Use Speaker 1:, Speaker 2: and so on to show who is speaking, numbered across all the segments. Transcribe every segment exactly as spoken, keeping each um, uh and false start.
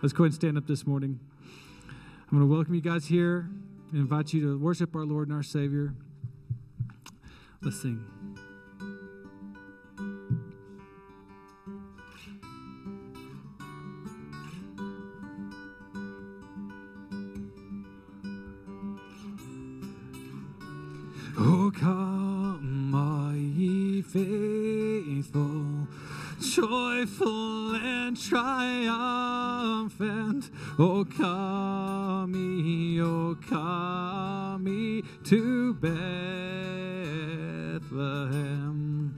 Speaker 1: Let's go ahead and stand up this morning. I'm going to welcome you guys here and invite you to worship our Lord and our Savior. Let's sing. Oh, come, all ye faithful, joyful and triumphant. O come ye, O come ye to Bethlehem.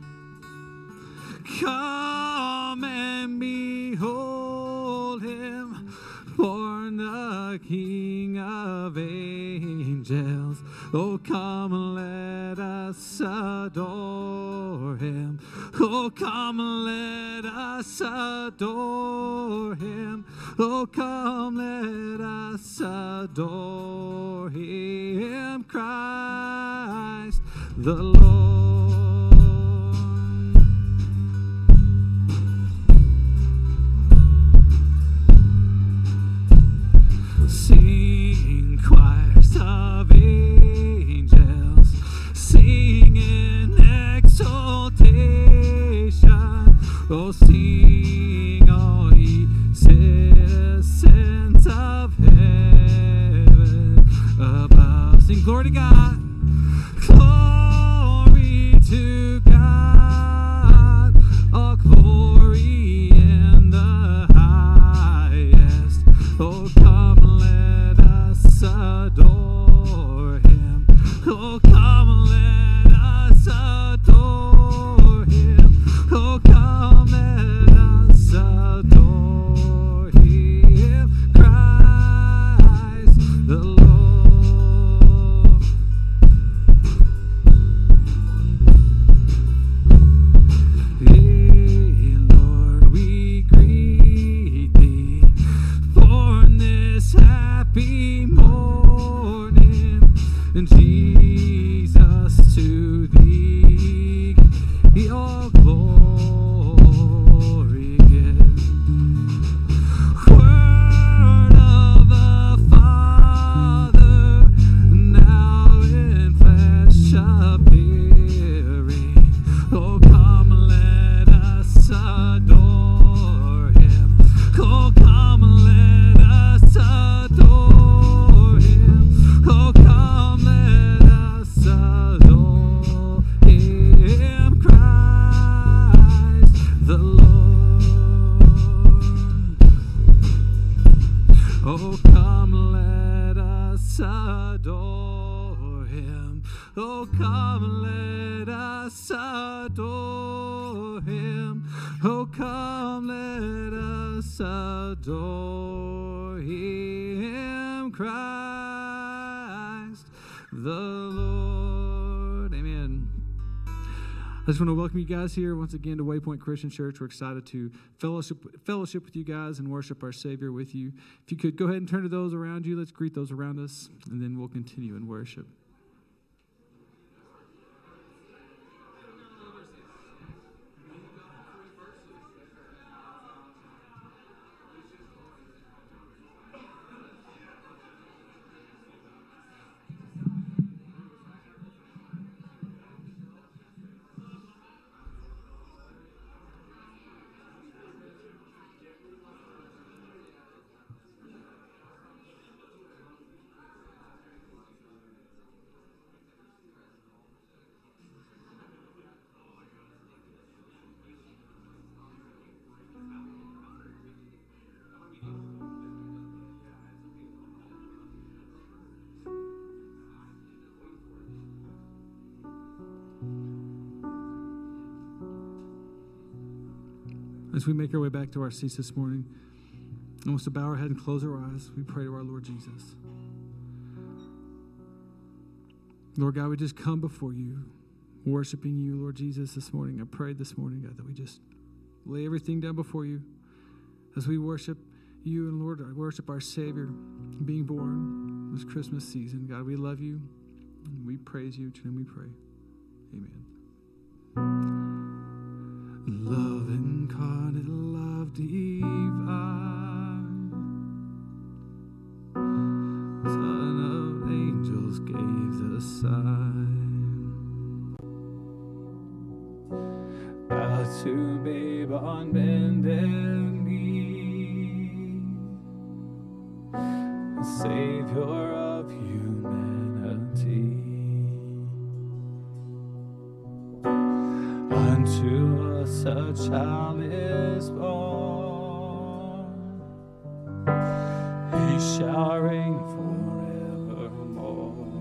Speaker 1: Come and behold him, born the King of angels. Oh, come, let us adore him. Oh, come, let us adore him. Oh, come, let us adore him, Christ the Lord. Sing, choirs of angels, sing in exaltation. Oh, sing, all ye citizens of heaven above. Sing glory to God, glory to God, all glory in the highest. Oh, come, let us adore him. Oh, come, let us adore him. Oh, come, let us adore him, Christ the Lord. Hey, Lord, we greet thee, born this happy morning, and Jesus, to thee all glory give. Word of the Father, now in flesh appearing. Oh, come, let us adore him. Oh, come, let us adore him. Oh, come, let us adore him, Christ the Lord. Oh, come, let us adore him. Oh, come, let us adore him. Oh, come, let us adore him, Christ the Lord. Amen. I just want to welcome you guys here once again to Waypoint Christian Church. We're excited to fellowship, fellowship with you guys and worship our Savior with you. If you could go ahead and turn to those around you, let's greet those around us, and then we'll continue in worship. As we make our way back to our seats this morning, I want us to bow our head and close our eyes. We pray to our Lord Jesus. Lord God, we just come before you, worshiping you, Lord Jesus, this morning. I pray this morning, God, that we just lay everything down before you as we worship you and, Lord, I worship our Savior being born this Christmas season. God, we love you and we praise you. In your name we pray. Amen. Love incarnate, love divine,
Speaker 2: to babe on bended knee, Savior of humanity. Unto us a child is born, he shall reign forevermore.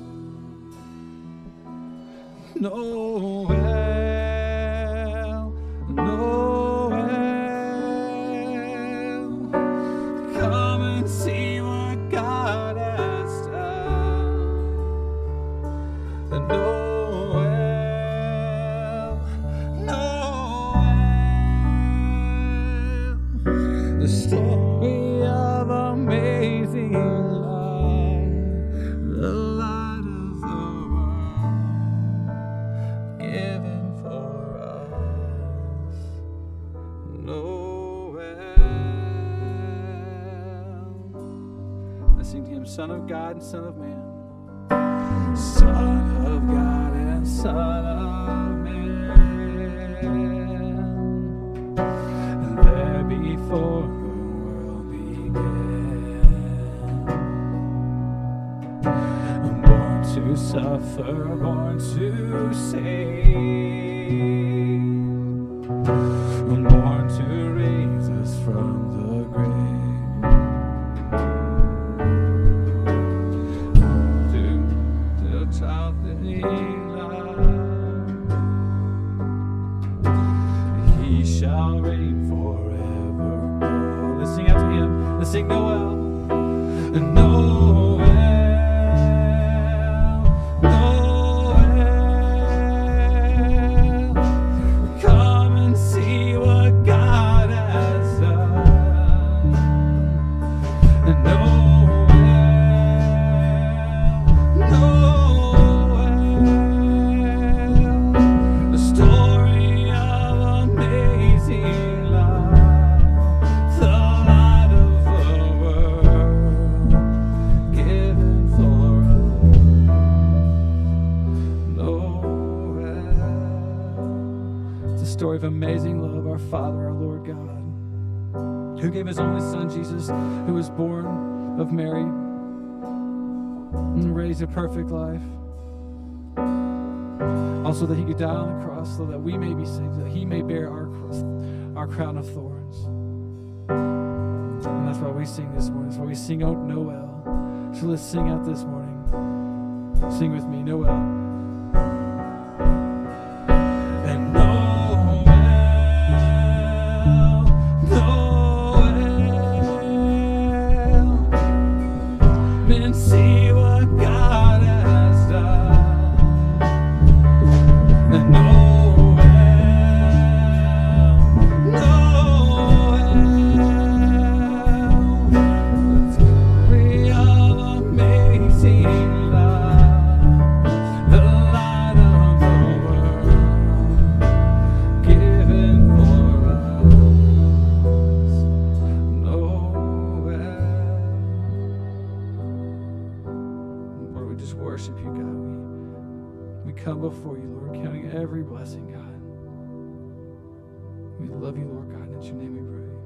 Speaker 2: Noel, Noel, come and see what God has done. Noel, Noel, the story of amazing life, the light of the world given for us. Noel. Let's sing to him, Son of God and Son of Man. Son of God and Son of Man. And there before the world began, born to suffer, born to save, born to raise us from the grave, to the childly life, he shall reign forevermore. Let's sing out to him. Let's sing Noel. Noel, Noel, come and see what God has done. Noel, Noel, the story of amazing love, the light of the world given for us. Noel, it's a story of amazing love, our Father, our Lord God, who gave his only Son, Jesus, who was born of Mary and raised a perfect life. Also that he could die on the cross so that we may be saved, that he may bear our cross, our crown of thorns. And that's why we sing this morning. That's why we sing out Noel. So let's sing out this morning. Sing with me, Noel. And Noel, Noel, and see what God has done. And Noel, Noel, the story of amazing love, the light of the world given for us. Noel. Lord, we just worship you, God. We, we come before you, Lord, counting every blessing, God. We love you, Lord God, and in your name we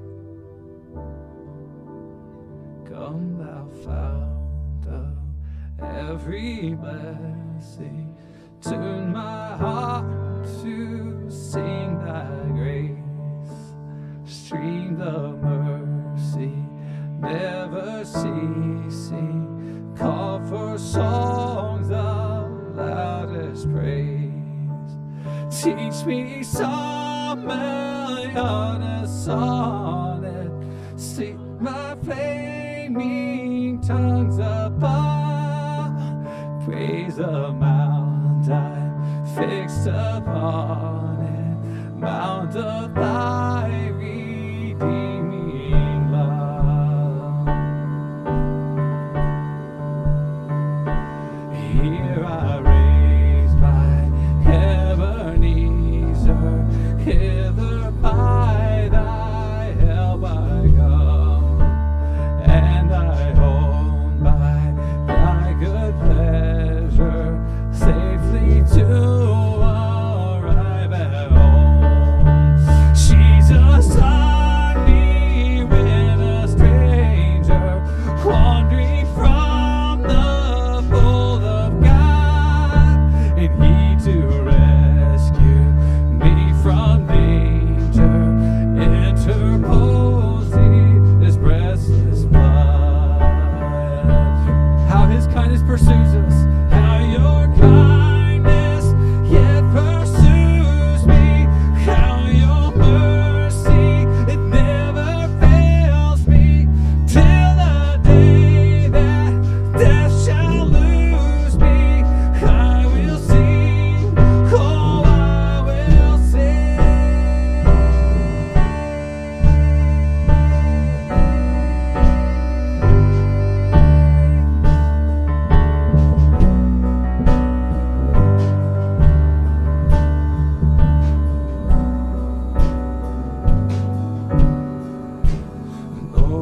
Speaker 2: pray. Come, thou fount of every blessing, tune my heart to sing thy grace, stream of mercy, never ceasing, call for songs of loudest praise. Teach me some melodious sonnet, sing my flaming tongues above, praise the mount I'm fixed upon it, mount of thy redeeming love. Here I raise my Ebenezer, hither by thy help I come, and I hold by thy good pleasure safely to arrive at home.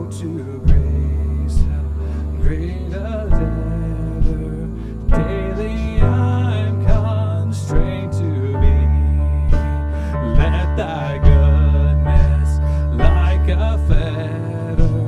Speaker 2: to grace, great a debtor. Daily I'm constrained to be. Let thy goodness, like a fetter,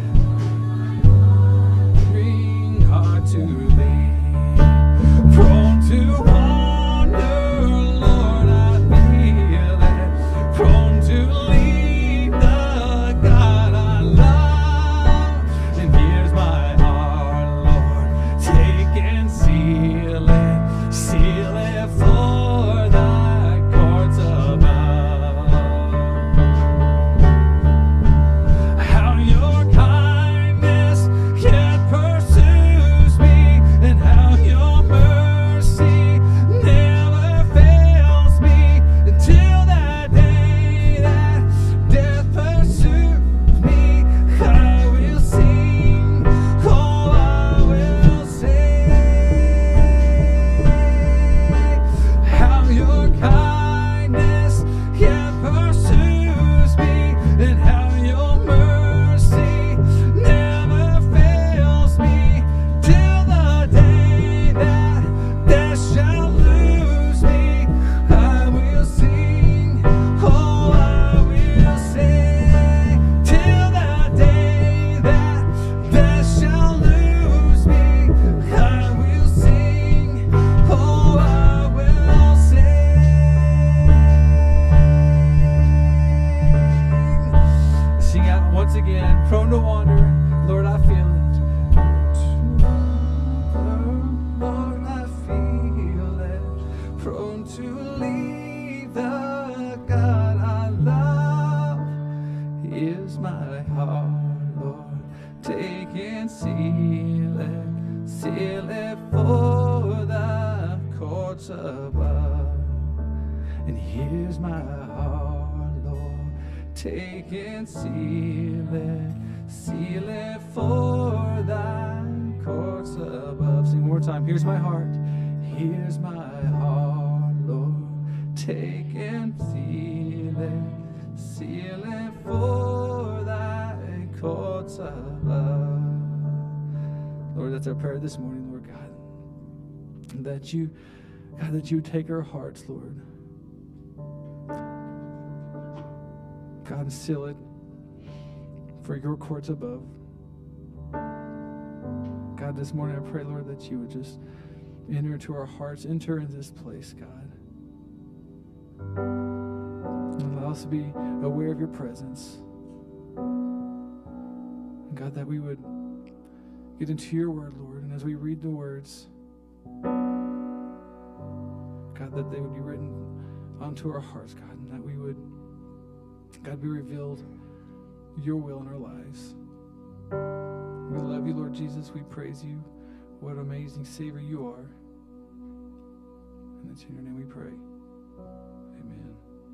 Speaker 2: bring heart to thee. Prone to wander, Lord, I feel it. Prone to leave the God I love. And here's my heart, Lord, take and seal it. Seal it for thy courts above. How your kindness yet pursues me, and how your mercy never fails me, until that day that death pursues me. I will sing, oh, I will sing. How your kindness yet pursues me, and how your mercy never fails me, till the day that death shall lose me. I will sing, oh, I will sing, till the day that death shall lose me. I will sing, oh, I will sing. Sing out once again, prone to wander, Lord, I feel it. Lord, I feel it. Prone to leave the God I love. Here's my heart, Lord, take and seal it. Seal it for thy courts above. And here's my heart, Lord, take and seal it. Seal it for thy courts above. Sing one more time. Here's my heart. Here's my heart, Lord, take and seal it. Seal it for thy courts above. Lord, that's our prayer this morning, Lord God. That you, God, that you take our hearts, Lord. God, and seal it for your courts above. God, this morning I pray, Lord, that you would just enter into our hearts, enter into this place, God. And allow us to be aware of your presence. And God, that we would get into your word, Lord, and as we read the words, God, that they would be written onto our hearts, God, and that we would, God, be revealed your will in our lives. We love you, Lord Jesus. We praise you. What an amazing Savior you are. And it's in your name we pray. Amen.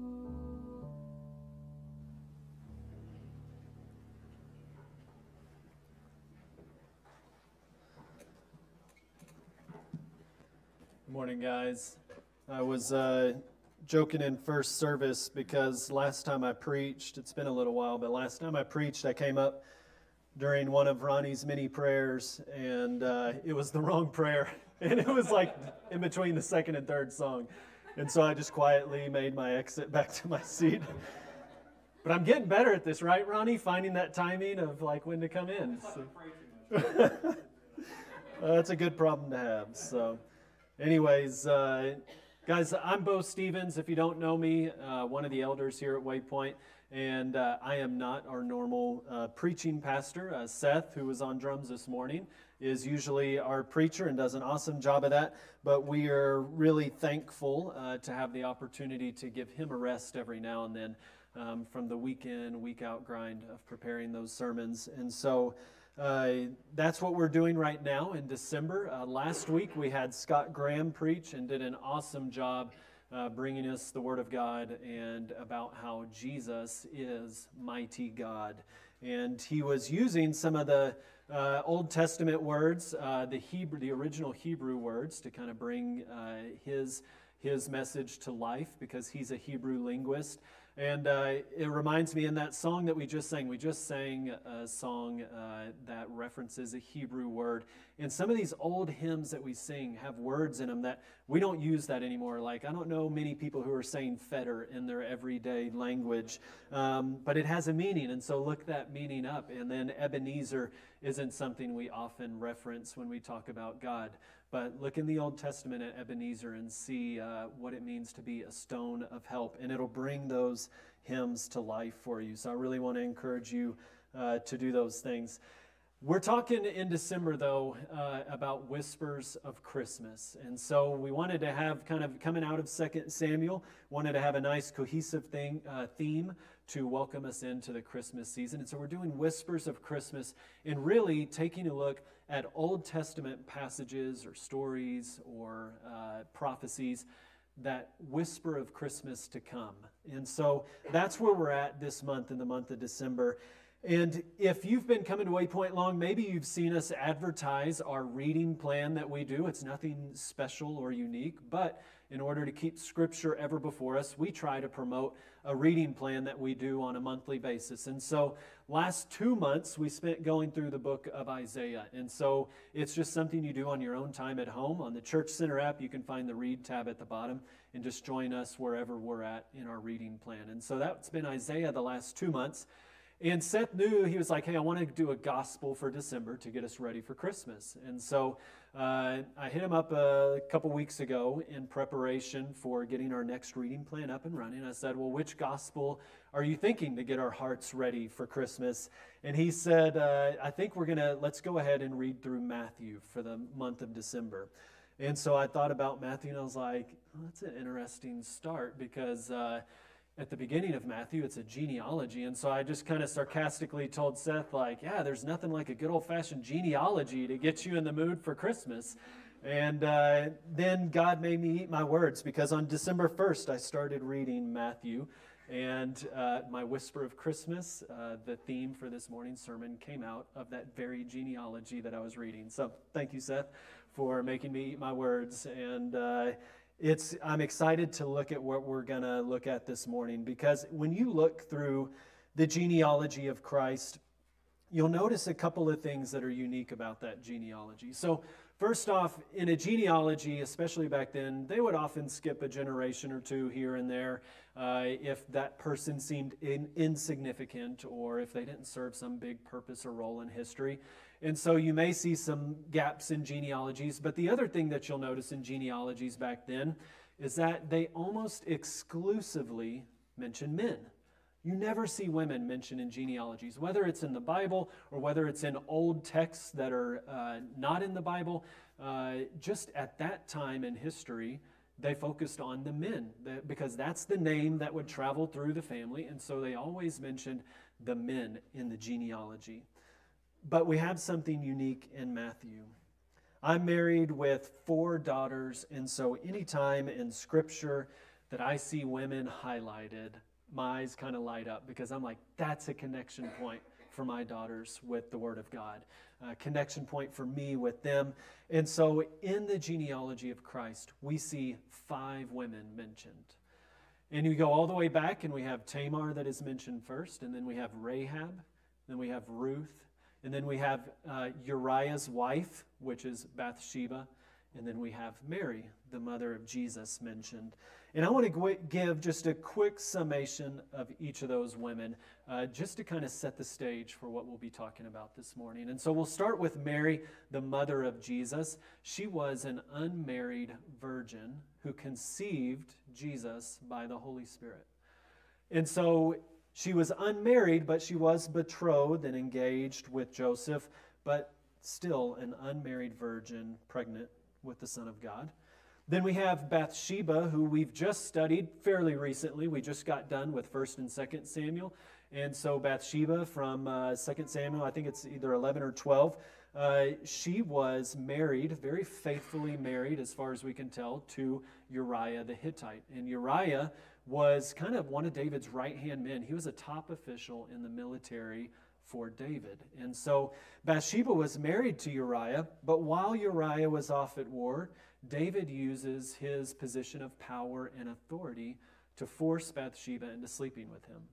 Speaker 3: Good morning, guys. I was uh, joking in first service because last time I preached, it's been a little while, but last time I preached, I came up during one of Ronnie's mini prayers, and uh, it was the wrong prayer. And it was like in between the second and third song. And so I just quietly made my exit back to my seat. But I'm getting better at this, right, Ronnie? Finding that timing of like when to come in. So. uh, that's a good problem to have. So anyways, uh, guys, I'm Bo Stevens. If you don't know me, uh, one of the elders here at Waypoint. And uh, I am not our normal uh, preaching pastor. Uh, Seth, who was on drums this morning, is usually our preacher and does an awesome job of that. But we are really thankful uh, to have the opportunity to give him a rest every now and then um, from the week in, week out grind of preparing those sermons. And so uh, that's what we're doing right now in December. Uh, last week we had Scott Graham preach and did an awesome job Uh, bringing us the Word of God and about how Jesus is mighty God. And he was using some of the uh, Old Testament words, uh, the Hebrew, the original Hebrew words, to kind of bring uh, his his message to life, because he's a Hebrew linguist. And uh, it reminds me in that song that we just sang, we just sang a song uh, that references a Hebrew word. And some of these old hymns that we sing have words in them that we don't use that anymore. Like, I don't know many people who are saying fetter in their everyday language, um, but it has a meaning. And so look that meaning up. And then Ebenezer isn't something we often reference when we talk about God. But look in the Old Testament at Ebenezer and see uh, what it means to be a stone of help. And it'll bring those hymns to life for you. So I really want to encourage you uh, to do those things. We're talking in December, though, uh, about whispers of Christmas. And so we wanted to have, kind of coming out of Second Samuel, wanted to have a nice cohesive thing, uh, theme to welcome us into the Christmas season. And so we're doing whispers of Christmas and really taking a look at Old Testament passages or stories or uh, prophecies that whisper of Christmas to come. And so that's where we're at this month, in the month of December. And if you've been coming to Waypoint long, maybe you've seen us advertise our reading plan that we do. It's nothing special or unique, but in order to keep Scripture ever before us, we try to promote a reading plan that we do on a monthly basis. And so last two months, we spent going through the book of Isaiah. And so it's just something you do on your own time at home. On the Church Center app, you can find the Read tab at the bottom and just join us wherever we're at in our reading plan. And so that's been Isaiah the last two months. And Seth knew, he was like, hey, I want to do a gospel for December to get us ready for Christmas. And so uh, I hit him up a couple weeks ago in preparation for getting our next reading plan up and running. I said, well, which gospel are you thinking to get our hearts ready for Christmas? And he said, uh, I think we're going to, let's go ahead and read through Matthew for the month of December. And so I thought about Matthew, and I was like, oh, that's an interesting start, because uh, at the beginning of Matthew, it's a genealogy. And so I just kind of sarcastically told Seth, like, yeah, there's nothing like a good old-fashioned genealogy to get you in the mood for Christmas. And uh, then God made me eat my words, because on December first, I started reading Matthew. And uh, my whisper of Christmas, uh, the theme for this morning's sermon, came out of that very genealogy that I was reading. So thank you, Seth, for making me eat my words. And uh, It's, I'm excited to look at what we're going to look at this morning, because when you look through the genealogy of Christ, you'll notice a couple of things that are unique about that genealogy. So first off, in a genealogy, especially back then, they would often skip a generation or two here and there uh, if that person seemed in, insignificant, or if they didn't serve some big purpose or role in history. And so you may see some gaps in genealogies, but the other thing that you'll notice in genealogies back then is that they almost exclusively mention men. You never see women mentioned in genealogies, whether it's in the Bible or whether it's in old texts that are uh, not in the Bible. Uh, just at that time in history, they focused on the men, because that's the name that would travel through the family, and so they always mentioned the men in the genealogy. But we have something unique in Matthew. I'm married with four daughters, and so anytime in Scripture that I see women highlighted, my eyes kind of light up, because I'm like, that's a connection point for my daughters with the Word of God, a connection point for me with them. And so in the genealogy of Christ, we see five women mentioned. And you go all the way back, and we have Tamar that is mentioned first, and then we have Rahab, then we have Ruth, and then we have uh, Uriah's wife, which is Bathsheba. And then we have Mary, the mother of Jesus, mentioned. And I want to give just a quick summation of each of those women, uh, just to kind of set the stage for what we'll be talking about this morning. And so we'll start with Mary, the mother of Jesus. She was an unmarried virgin who conceived Jesus by the Holy Spirit. And so she was unmarried, but she was betrothed and engaged with Joseph, but still an unmarried virgin, pregnant with the Son of God. Then we have Bathsheba, who we've just studied fairly recently. We just got done with First and Second Samuel. And so Bathsheba from uh, Second Samuel, I think it's either eleven or twelve, uh, she was married, very faithfully married, as far as we can tell, to Uriah the Hittite. And Uriah was kind of one of David's right-hand men. He was a top official in the military for David. And so Bathsheba was married to Uriah, but while Uriah was off at war, David uses his position of power and authority to force Bathsheba into sleeping with him.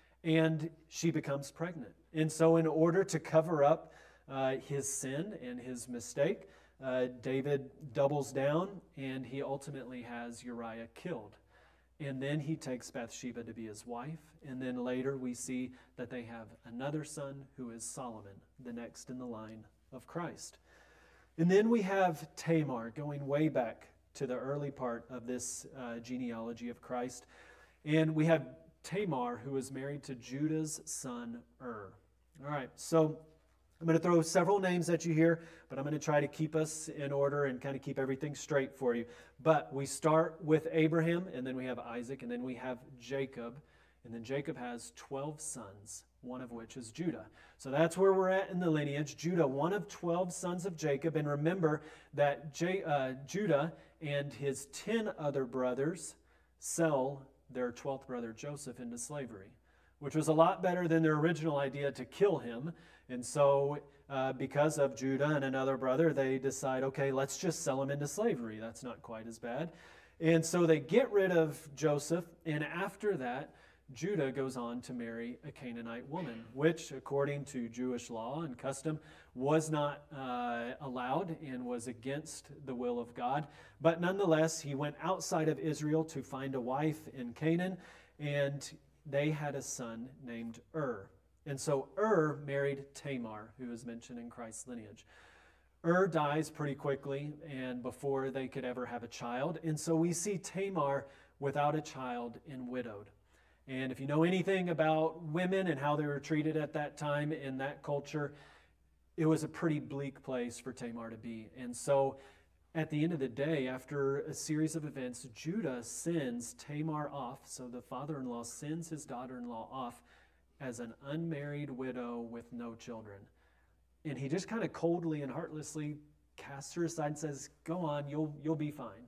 Speaker 3: And she becomes pregnant. And so in order to cover up uh, his sin and his mistake, uh, David doubles down, and he ultimately has Uriah killed. And then he takes Bathsheba to be his wife. And then later we see that they have another son who is Solomon, the next in the line of Christ. And then we have Tamar, going way back to the early part of this uh, genealogy of Christ. And we have Tamar, who is married to Judah's son Ur. All right, so I'm going to throw several names at you here, but I'm going to try to keep us in order and kind of keep everything straight for you. But we start with Abraham, and then we have Isaac, and then we have Jacob. And then Jacob has twelve sons, one of which is Judah. So that's where we're at in the lineage. Judah, one of twelve sons of Jacob. And remember that J, uh, Judah and his ten other brothers sell their twelfth brother Joseph into slavery, which was a lot better than their original idea to kill him. And so uh, because of Judah and another brother, they decide, okay, let's just sell him into slavery. That's not quite as bad. And so they get rid of Joseph, and after that, Judah goes on to marry a Canaanite woman, which, according to Jewish law and custom, was not uh, allowed and was against the will of God. But nonetheless, he went outside of Israel to find a wife in Canaan, and they had a son named Ur. And so Ur married Tamar, who is mentioned in Christ's lineage. Ur dies pretty quickly and before they could ever have a child. And so we see Tamar without a child and widowed. And if you know anything about women and how they were treated at that time in that culture, it was a pretty bleak place for Tamar to be. And so at the end of the day, after a series of events, Judah sends Tamar off. So the father-in-law sends his daughter-in-law off as an unmarried widow with no children. And he just kind of coldly and heartlessly casts her aside and says, go on, you'll, you'll be fine.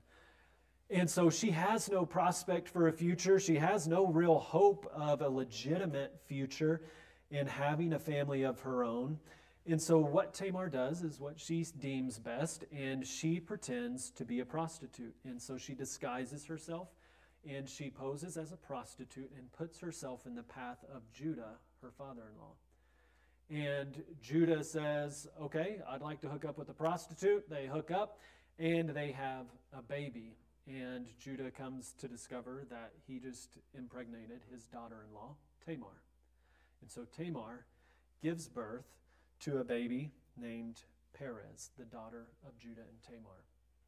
Speaker 3: And so she has no prospect for a future. She has no real hope of a legitimate future in having a family of her own. And so what Tamar does is what she deems best, and she pretends to be a prostitute. And so she disguises herself, and she poses as a prostitute and puts herself in the path of Judah, her father-in-law. And Judah says, okay, I'd like to hook up with a prostitute. They hook up, and they have a baby. And Judah comes to discover that he just impregnated his daughter-in-law, Tamar. And so Tamar gives birth to a baby named Perez, the daughter of Judah and Tamar.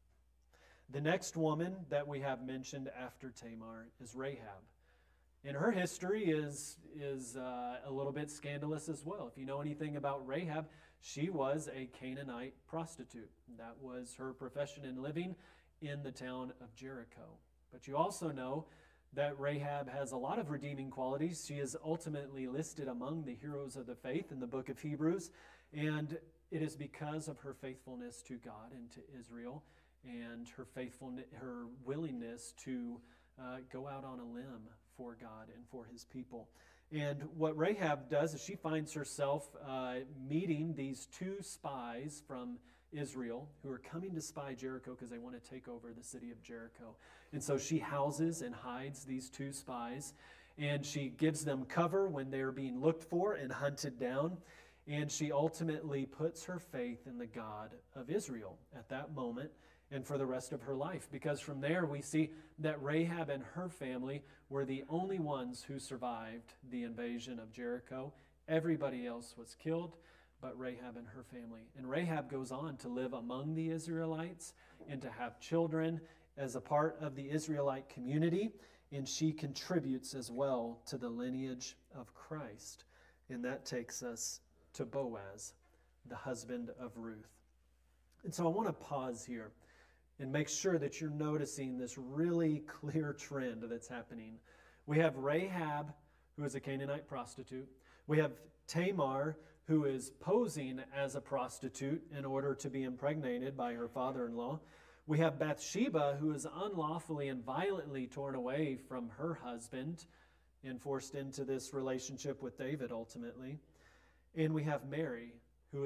Speaker 3: The next woman that we have mentioned after Tamar is Rahab. And her history is, is uh, a little bit scandalous as well. If you know anything about Rahab, she was a Canaanite prostitute. That was her profession in living in the town of Jericho. But you also know that Rahab has a lot of redeeming qualities. She is ultimately listed among the heroes of the faith in the book of Hebrews. And it is because of her faithfulness to God and to Israel, and her faithfulness, her willingness to uh, go out on a limb for God and for his people. And what Rahab does is she finds herself uh, meeting these two spies from Israel who are coming to spy Jericho because they want to take over the city of Jericho. And so she houses and hides these two spies, and she gives them cover when they're being looked for and hunted down. And she ultimately puts her faith in the God of Israel at that moment and for the rest of her life. Because from there we see that Rahab and her family were the only ones who survived the invasion of Jericho. Everybody else was killed but Rahab and her family. And Rahab goes on to live among the Israelites and to have children as a part of the Israelite community. And she contributes as well to the lineage of Christ. And that takes us to Boaz, the husband of Ruth. And so I want to pause here and make sure that you're noticing this really clear trend that's happening. We have Rahab, who is a Canaanite prostitute. We have Tamar, who is posing as a prostitute in order to be impregnated by her father-in-law. We have Bathsheba, who is unlawfully and violently torn away from her husband and forced into this relationship with David ultimately. And we have Mary, who is an unmarried virgin, pregnant.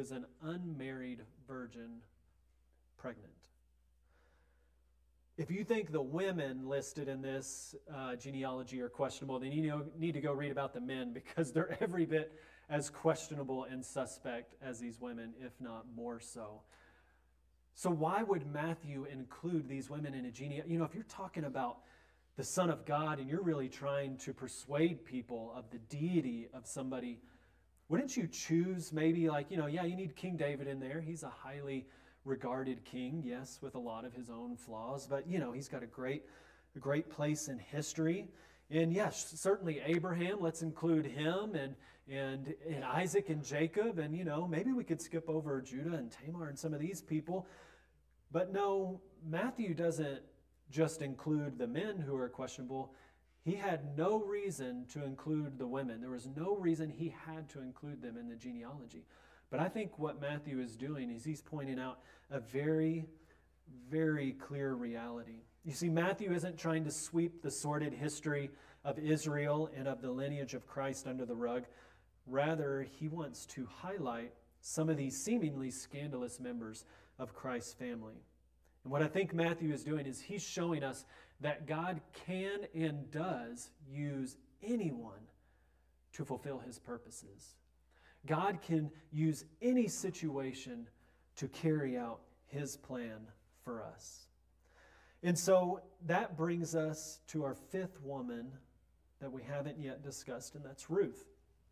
Speaker 3: if you think the women listed in this uh, genealogy are questionable, then you know, need to go read about the men, because they're every bit as questionable and suspect as these women, if not more so. So why would Matthew include these women in a genealogy? You know, if you're talking about the Son of God and you're really trying to persuade people of the deity of somebody, wouldn't you choose maybe like, you know, yeah, you need King David in there. He's a highly regarded king, yes, with a lot of his own flaws, but, you know, he's got a great, a great place in history. And yes, certainly Abraham, let's include him, and, and, and Isaac and Jacob, and, you know, maybe we could skip over Judah and Tamar and some of these people. But no, Matthew doesn't just include the men who are questionable. He had no reason to include the women. There was no reason he had to include them in the genealogy. But I think what Matthew is doing is he's pointing out a very, very clear reality. You see, Matthew isn't trying to sweep the sordid history of Israel and of the lineage of Christ under the rug. Rather, he wants to highlight some of these seemingly scandalous members of Christ's family. And what I think Matthew is doing is he's showing us that God can and does use anyone to fulfill his purposes. God can use any situation to carry out his plan for us. And so that brings us to our fifth woman that we haven't yet discussed, and that's Ruth.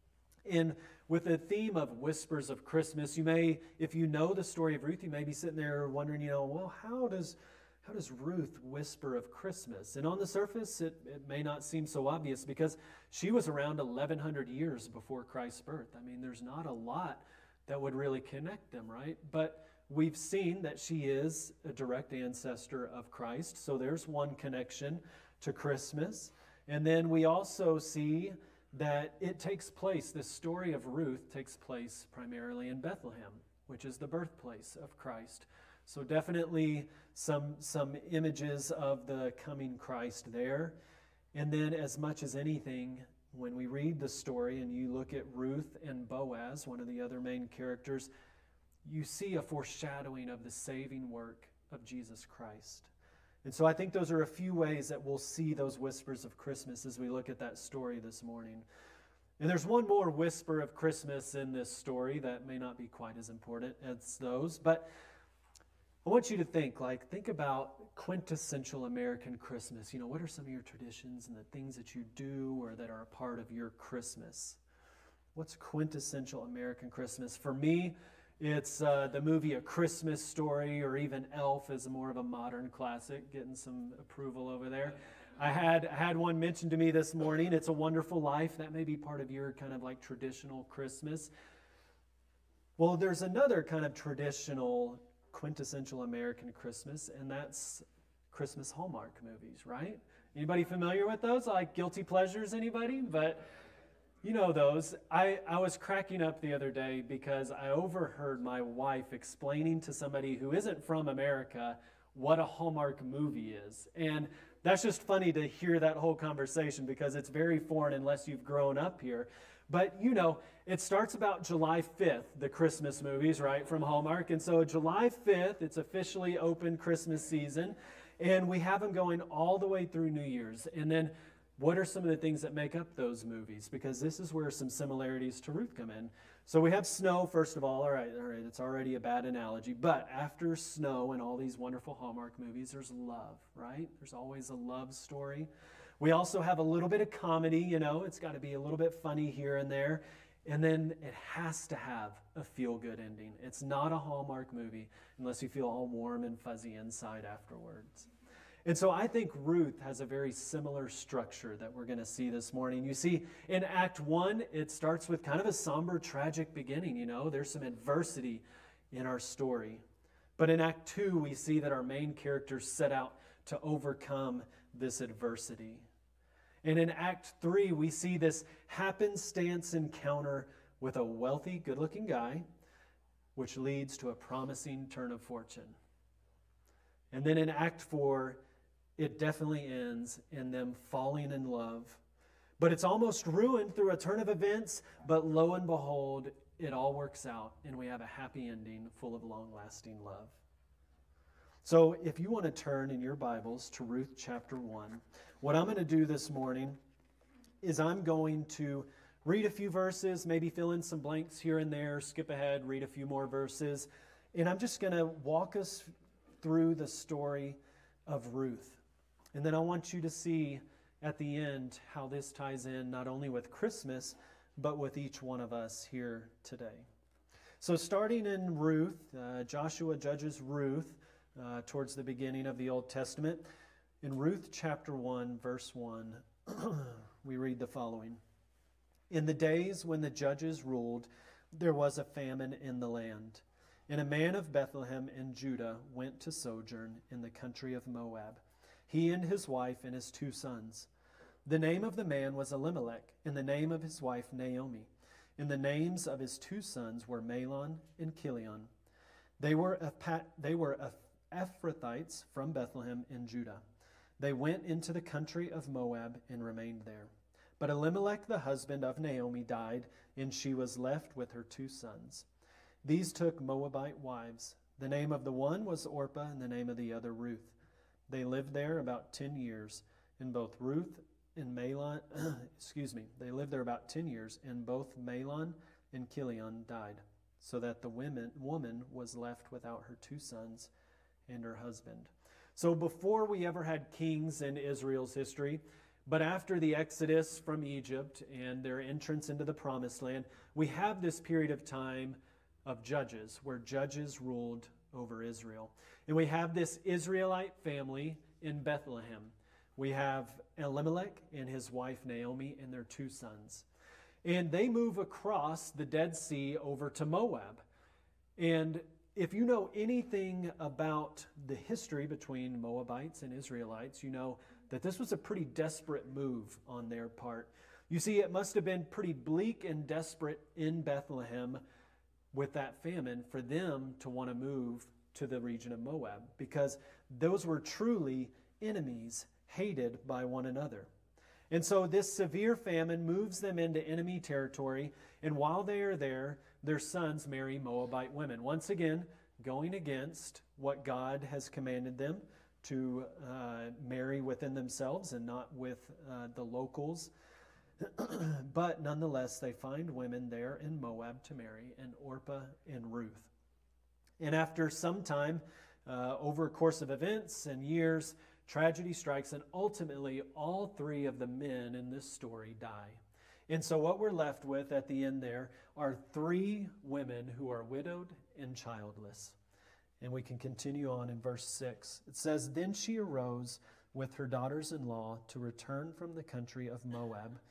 Speaker 3: And with the theme of whispers of Christmas, you may, if you know the story of Ruth, you may be sitting there wondering, you know, well, how does how does Ruth whisper of Christmas? And on the surface, it, it may not seem so obvious, because she was around eleven hundred years before Christ's birth. I mean, there's not a lot that would really connect them, right? But we've seen that she is a direct ancestor of Christ, so there's one connection to Christmas. And then we also see that it takes place, this story of Ruth takes place primarily in Bethlehem, which is the birthplace of Christ. So definitely some, some images of the coming Christ there. And then as much as anything, when we read the story and you look at Ruth and Boaz, one of the other main characters, you see a foreshadowing of the saving work of Jesus Christ. And so I think those are a few ways that we'll see those whispers of Christmas as we look at that story this morning. And there's one more whisper of Christmas in this story that may not be quite as important as those, but I want you to think, like, think about quintessential American Christmas. You know, what are some of your traditions and the things that you do or that are a part of your Christmas? What's quintessential American Christmas? For me, it's uh, the movie A Christmas Story, or even Elf is more of a modern classic, getting some approval over there. I had had one mentioned to me this morning. It's a Wonderful Life. That may be part of your kind of like traditional Christmas. Well, there's another kind of traditional, quintessential American Christmas, and that's Christmas Hallmark movies, right? Anybody familiar with those? Like guilty pleasures, anybody? But you know those. I, I was cracking up the other day because I overheard my wife explaining to somebody who isn't from America what a Hallmark movie is. And that's just funny to hear that whole conversation because it's very foreign unless you've grown up here. But, you know, it starts about July fifth, the Christmas movies, right, from Hallmark. And so July fifth, it's officially open Christmas season. And we have them going all the way through New Year's. And then what are some of the things that make up those movies? Because this is where some similarities to Ruth come in. So we have snow, first of all. All right, all right, it's already a bad analogy. But after snow and all these wonderful Hallmark movies, there's love, right? There's always a love story. We also have a little bit of comedy, you know. It's got to be a little bit funny here and there. And then it has to have a feel-good ending. It's not a Hallmark movie unless you feel all warm and fuzzy inside afterwards. And so I think Ruth has a very similar structure that we're going to see this morning. You see, in Act one, it starts with kind of a somber, tragic beginning, you know. There's some adversity in our story. But in Act two, we see that our main characters set out to overcome this adversity. And in Act three, we see this happenstance encounter with a wealthy, good-looking guy, which leads to a promising turn of fortune. And then in Act four, it definitely ends in them falling in love. But it's almost ruined through a turn of events, but lo and behold, it all works out, and we have a happy ending full of long-lasting love. So if you want to turn in your Bibles to Ruth chapter one, what I'm going to do this morning is I'm going to read a few verses, maybe fill in some blanks here and there, skip ahead, read a few more verses, and I'm just going to walk us through the story of Ruth. And then I want you to see at the end how this ties in not only with Christmas, but with each one of us here today. So starting in Ruth, uh, Joshua judges Ruth uh, towards the beginning of the Old Testament. In Ruth chapter one, verse one, we read the following. In the days when the judges ruled, there was a famine in the land. And a man of Bethlehem in Judah went to sojourn in the country of Moab, he and his wife and his two sons. The name of the man was Elimelech, and the name of his wife Naomi. And the names of his two sons were Mahlon and Chilion. They were they were Ephrathites from Bethlehem in Judah. They went into the country of Moab and remained there. But Elimelech, the husband of Naomi, died, and she was left with her two sons. These took Moabite wives. The name of the one was Orpah, and the name of the other Ruth. They lived there about ten years, and both Ruth and Mahlon, excuse me, they lived there about ten years, and both Mahlon and Chilion died, so that the women, woman was left without her two sons and her husband. So before we ever had kings in Israel's history, but after the Exodus from Egypt and their entrance into the Promised Land, we have this period of time of judges, where judges ruled over Israel. And we have this Israelite family in Bethlehem. We have Elimelech and his wife Naomi and their two sons. And they move across the Dead Sea over to Moab. And if you know anything about the history between Moabites and Israelites, you know that this was a pretty desperate move on their part. You see, it must have been pretty bleak and desperate in Bethlehem with that famine for them to want to move to the region of Moab, because those were truly enemies, hated by one another. And so this severe famine moves them into enemy territory, and while they are there, their sons marry Moabite women. Once again, going against what God has commanded them to uh, marry within themselves and not with uh, the locals. But nonetheless, they find women there in Moab to marry, and Orpah and Ruth. And after some time, uh, over a course of events and years, tragedy strikes, and ultimately all three of the men in this story die. And so what we're left with at the end there are three women who are widowed and childless. And we can continue on in verse six. It says, Then she arose with her daughters-in-law to return from the country of Moab,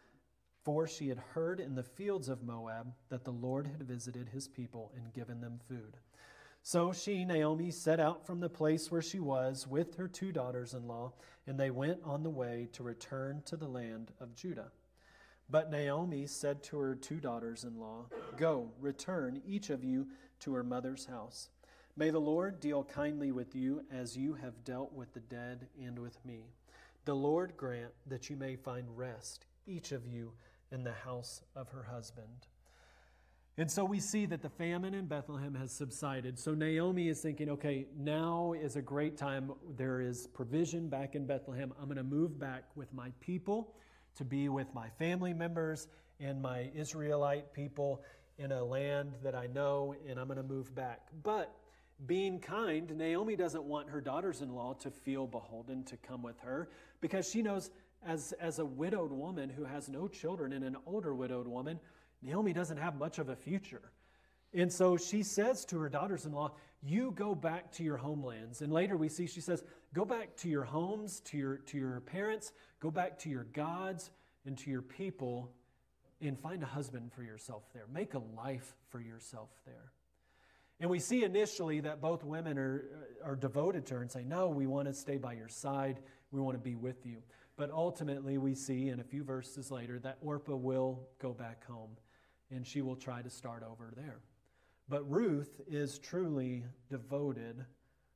Speaker 3: for she had heard in the fields of Moab that the Lord had visited his people and given them food. So she, Naomi, set out from the place where she was with her two daughters-in-law, and they went on the way to return to the land of Judah. But Naomi said to her two daughters-in-law, Go, return, each of you, to her mother's house. May the Lord deal kindly with you as you have dealt with the dead and with me. The Lord grant that you may find rest, each of you, in the house of her husband. And so we see that the famine in Bethlehem has subsided. So Naomi is thinking, okay, now is a great time. There is provision back in Bethlehem. I'm going to move back with my people to be with my family members and my Israelite people in a land that I know, and I'm going to move back. But being kind, Naomi doesn't want her daughters-in-law to feel beholden to come with her, because she knows as, as a widowed woman who has no children and an older widowed woman, Naomi doesn't have much of a future. And so she says to her daughters-in-law, you go back to your homelands. And later we see she says, go back to your homes, to your, to your parents, go back to your gods and to your people, and find a husband for yourself there. Make a life for yourself there. And we see initially that both women are, are devoted to her and say, no, we want to stay by your side. We want to be with you. But ultimately we see in a few verses later that Orpah will go back home and she will try to start over there. But Ruth is truly devoted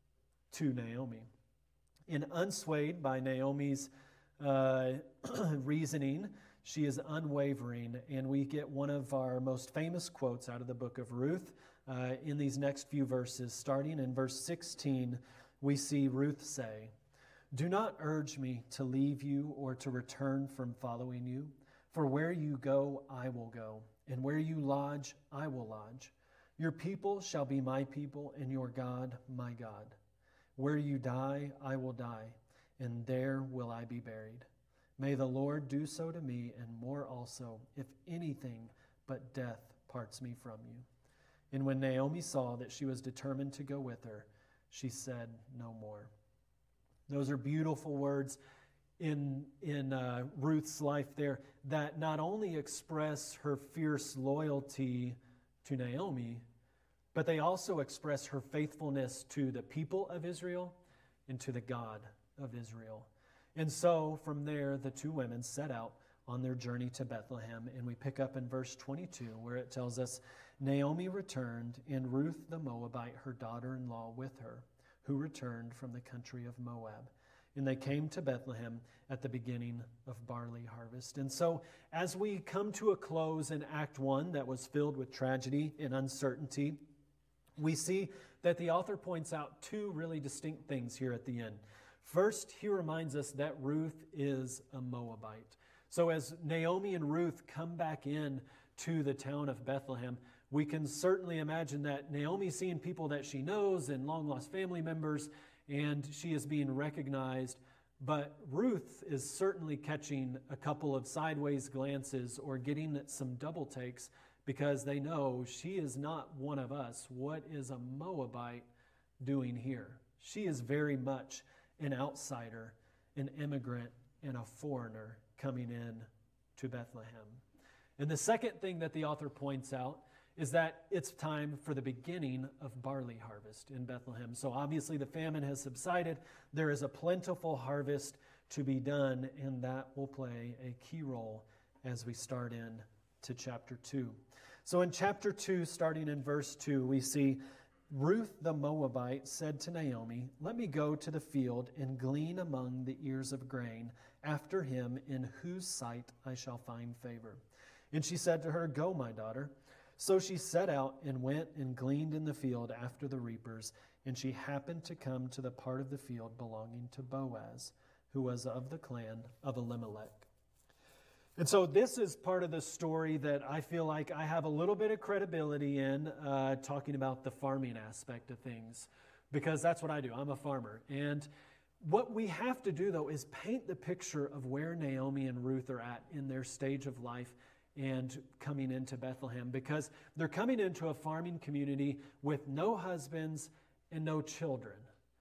Speaker 3: to Naomi. And unswayed by Naomi's uh, reasoning, she is unwavering. And we get one of our most famous quotes out of the book of Ruth uh, in these next few verses, starting in verse sixteen we see Ruth say, "Do not urge me to leave you or to return from following you. For where you go, I will go, and where you lodge, I will lodge. Your people shall be my people, and your God my God. Where you die, I will die, and there will I be buried. May the Lord do so to me, and more also, if anything but death parts me from you." And when Naomi saw that she was determined to go with her, she said no more. Those are beautiful words in, in uh, Ruth's life there that not only express her fierce loyalty to Naomi, but they also express her faithfulness to the people of Israel and to the God of Israel. And so from there, the two women set out on their journey to Bethlehem. And we pick up in verse twenty-two, where it tells us, "Naomi returned, and Ruth the Moabite, her daughter-in-law, with her, who returned from the country of Moab. And they came to Bethlehem at the beginning of barley harvest." And so as we come to a close in Act one that was filled with tragedy and uncertainty, we see that the author points out two really distinct things here at the end. First, he reminds us that Ruth is a Moabite. So as Naomi and Ruth come back in to the town of Bethlehem, we can certainly imagine that Naomi's seeing people that she knows and long-lost family members, and she is being recognized. But Ruth is certainly catching a couple of sideways glances or getting some double takes because they know she is not one of us. What is a Moabite doing here? She is very much an outsider, an immigrant, and a foreigner coming in to Bethlehem. And the second thing that the author points out is that it's time for the beginning of barley harvest in Bethlehem. So obviously the famine has subsided. There is a plentiful harvest to be done, and that will play a key role as we start in to chapter two. So in chapter two, starting in verse two, we see Ruth the Moabite said to Naomi, "Let me go to the field and glean among the ears of grain after him in whose sight I shall find favor." And she said to her, "Go, my daughter." So she set out and went and gleaned in the field after the reapers, and she happened to come to the part of the field belonging to Boaz, who was of the clan of Elimelech. And so this is part of the story that I feel like I have a little bit of credibility in, uh, talking about the farming aspect of things, because that's what I do. I'm a farmer. And what we have to do, though, is paint the picture of where Naomi and Ruth are at in their stage of life and coming into Bethlehem, because they're coming into a farming community with no husbands and no children.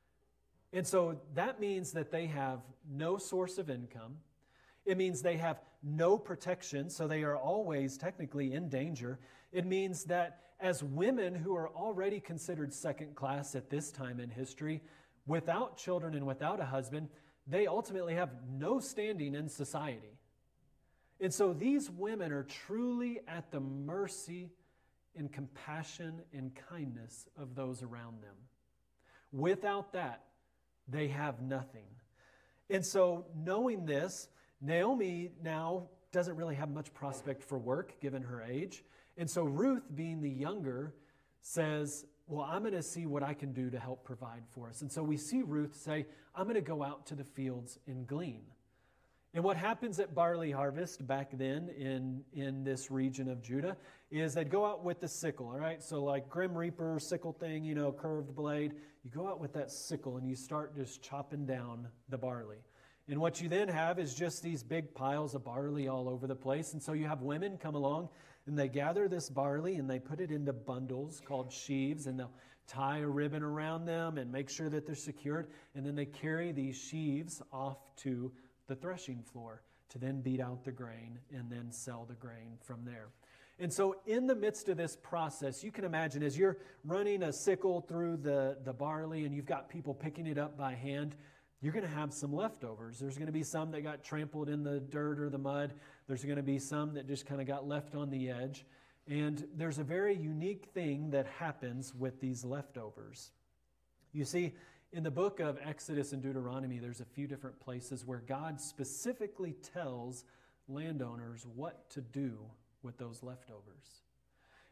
Speaker 3: And so that means that they have no source of income. It means they have no protection, so they are always technically in danger. It means that as women who are already considered second class at this time in history, without children and without a husband, they ultimately have no standing in society. And so these women are truly at the mercy and compassion and kindness of those around them. Without that, they have nothing. And so knowing this, Naomi now doesn't really have much prospect for work given her age. And so Ruth, being the younger, says, well, I'm going to see what I can do to help provide for us. And so we see Ruth say, I'm going to go out to the fields and glean. And what happens at barley harvest back then in, in this region of Judah is they'd go out with the sickle, all right? So like Grim Reaper, sickle thing, you know, curved blade. You go out with that sickle and you start just chopping down the barley. And what you then have is just these big piles of barley all over the place. And so you have women come along and they gather this barley and they put it into bundles called sheaves, and they'll tie a ribbon around them and make sure that they're secured. And then they carry these sheaves off to the threshing floor to then beat out the grain and then sell the grain from there. And so in the midst of this process, you can imagine as you're running a sickle through the, the barley and you've got people picking it up by hand, you're going to have some leftovers. There's going to be some that got trampled in the dirt or the mud. There's going to be some that just kind of got left on the edge. And there's a very unique thing that happens with these leftovers. You see, in the book of Exodus and Deuteronomy, there's a few different places where God specifically tells landowners what to do with those leftovers.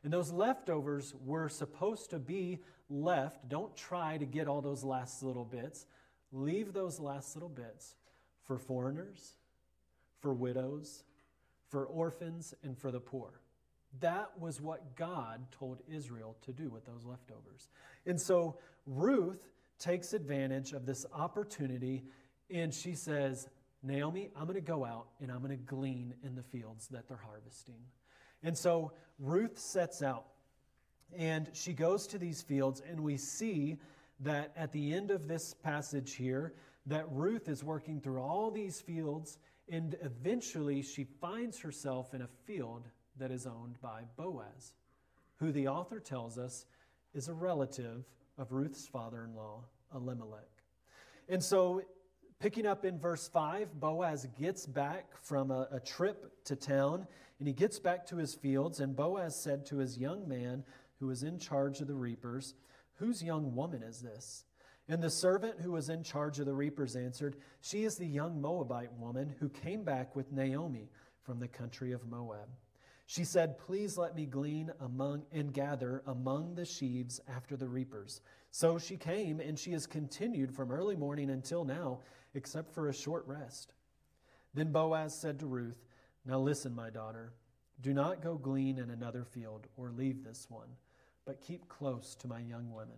Speaker 3: And those leftovers were supposed to be left. Don't try to get all those last little bits. Leave those last little bits for foreigners, for widows, for orphans, and for the poor. That was what God told Israel to do with those leftovers. And so Ruth takes advantage of this opportunity, and she says, Naomi, I'm going to go out and I'm going to glean in the fields that they're harvesting. And so Ruth sets out, and she goes to these fields, and we see that at the end of this passage here, that Ruth is working through all these fields, and eventually she finds herself in a field that is owned by Boaz, who the author tells us is a relative of Ruth's father-in-law, Elimelech. And so, picking up in verse five, Boaz gets back from a, a trip to town, and he gets back to his fields, and Boaz said to his young man who was in charge of the reapers, "Whose young woman is this?" And the servant who was in charge of the reapers answered, "She is the young Moabite woman who came back with Naomi from the country of Moab. She said, 'Please let me glean among and gather among the sheaves after the reapers.' So she came, and she has continued from early morning until now, except for a short rest." Then Boaz said to Ruth, "Now listen, my daughter, do not go glean in another field or leave this one, but keep close to my young women.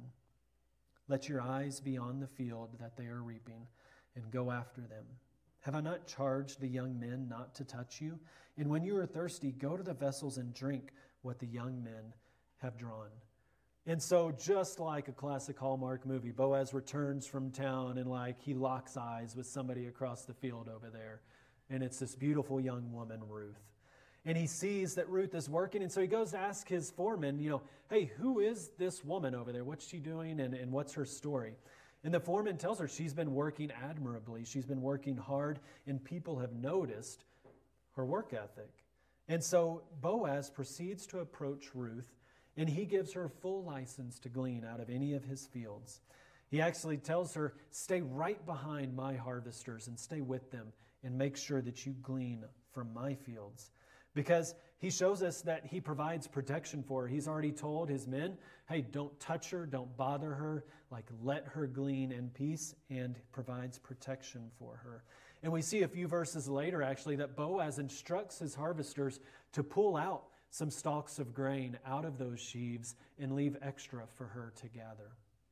Speaker 3: Let your eyes be on the field that they are reaping, and go after them. Have I not charged the young men not to touch you? And when you are thirsty, go to the vessels and drink what the young men have drawn." And so, just like a classic Hallmark movie, Boaz returns from town and like he locks eyes with somebody across the field over there. And it's this beautiful young woman, Ruth. And he sees that Ruth is working, and so he goes to ask his foreman, you know, "Hey, who is this woman over there? What's she doing, and, and what's her story?" And the foreman tells her she's been working admirably. She's been working hard, and people have noticed her work ethic. And so Boaz proceeds to approach Ruth, and he gives her full license to glean out of any of his fields. He actually tells her, "Stay right behind my harvesters and stay with them and make sure that you glean from my fields." Because he shows us that he provides protection for her. He's already told his men, hey, don't touch her, don't bother her, like let her glean in peace, and provides protection for her. And we see a few verses later, actually, that Boaz instructs his harvesters to pull out some stalks of grain out of those sheaves and leave extra for her to gather.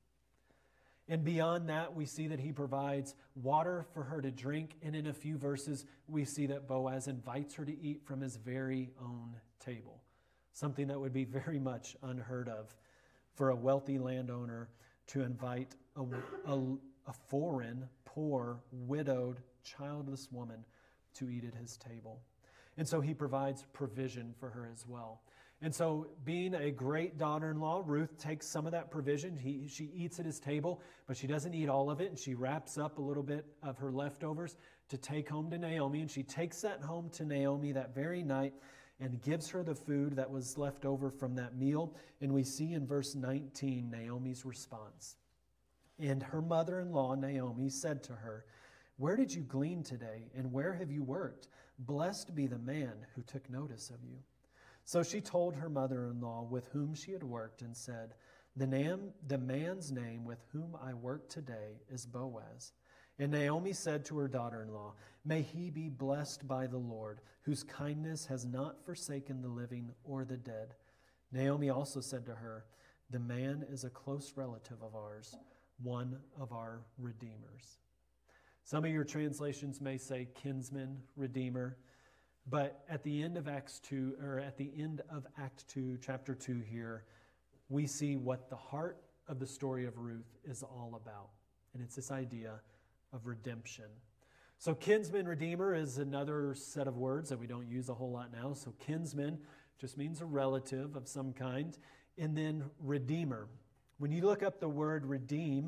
Speaker 3: And beyond that, we see that he provides water for her to drink. And in a few verses, we see that Boaz invites her to eat from his very own table. Something that would be very much unheard of for a wealthy landowner to invite a, a, a foreign, poor, widowed, childless woman to eat at his table. And so he provides provision for her as well. And so, being a great daughter-in-law, Ruth takes some of that provision. He, she eats at his table, but she doesn't eat all of it, and she wraps up a little bit of her leftovers to take home to Naomi. And she takes that home to Naomi that very night and gives her the food that was left over from that meal. And we see in verse nineteen Naomi's response. And her mother-in-law, Naomi, said to her, "Where did you glean today, and where have you worked? Blessed be the man who took notice of you." So she told her mother-in-law with whom she had worked and said, the, nam, the man's name with whom I work today is Boaz. And Naomi said to her daughter-in-law, "May he be blessed by the Lord, whose kindness has not forsaken the living or the dead." Naomi also said to her, "The man is a close relative of ours, one of our redeemers." Some of your translations may say kinsman, redeemer. But at the end of Acts two, or at the end of Act two, chapter two here, we see what the heart of the story of Ruth is all about. And it's this idea of redemption. So kinsman, redeemer is another set of words that we don't use a whole lot now. So kinsman just means a relative of some kind. And then redeemer. When you look up the word redeem,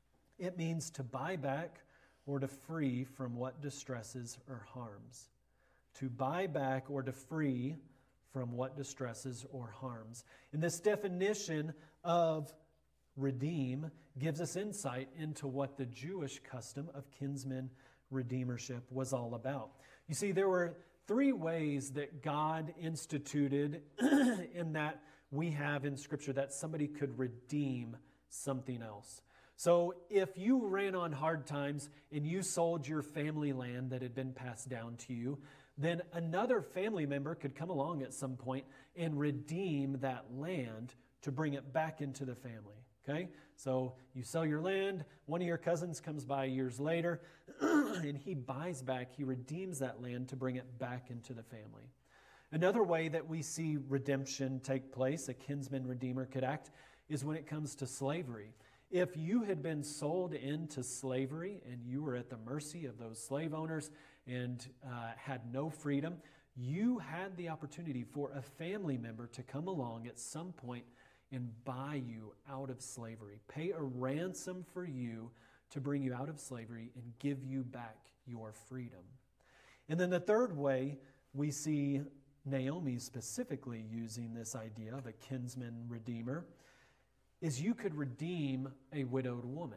Speaker 3: it means to buy back or to free from what distresses or harms. To buy back or to free from what distresses or harms. And this definition of redeem gives us insight into what the Jewish custom of kinsman redeemership was all about. You see, there were three ways that God instituted in that we have in Scripture that somebody could redeem something else. So if you ran on hard times and you sold your family land that had been passed down to you, then another family member could come along at some point and redeem that land to bring it back into the family. Okay? So you sell your land, one of your cousins comes by years later, and he buys back, he redeems that land to bring it back into the family. Another way that we see redemption take place, a kinsman redeemer could act, is when it comes to slavery. If you had been sold into slavery and you were at the mercy of those slave owners and uh, had no freedom, you had the opportunity for a family member to come along at some point and buy you out of slavery, pay a ransom for you to bring you out of slavery and give you back your freedom. And then the third way we see Naomi specifically using this idea of a kinsman redeemer is you could redeem a widowed woman.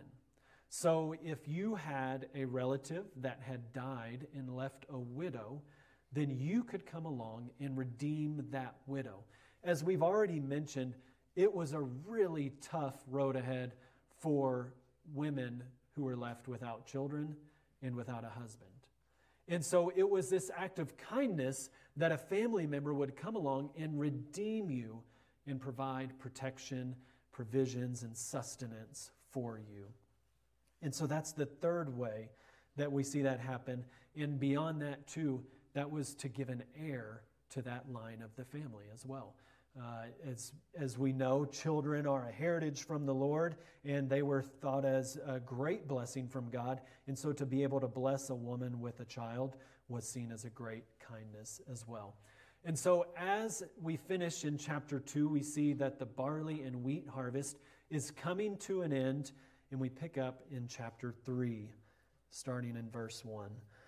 Speaker 3: So if you had a relative that had died and left a widow, then you could come along and redeem that widow. As we've already mentioned, it was a really tough road ahead for women who were left without children and without a husband. And so it was this act of kindness that a family member would come along and redeem you and provide protection, provisions, and sustenance for you. And so that's the third way that we see that happen. And beyond that too, that was to give an heir to that line of the family as well. Uh, as, as we know, children are a heritage from the Lord, and they were thought as a great blessing from God. And so to be able to bless a woman with a child was seen as a great kindness as well. And so as we finish in chapter two, we see that the barley and wheat harvest is coming to an end, and we pick up in chapter three, starting in verse one.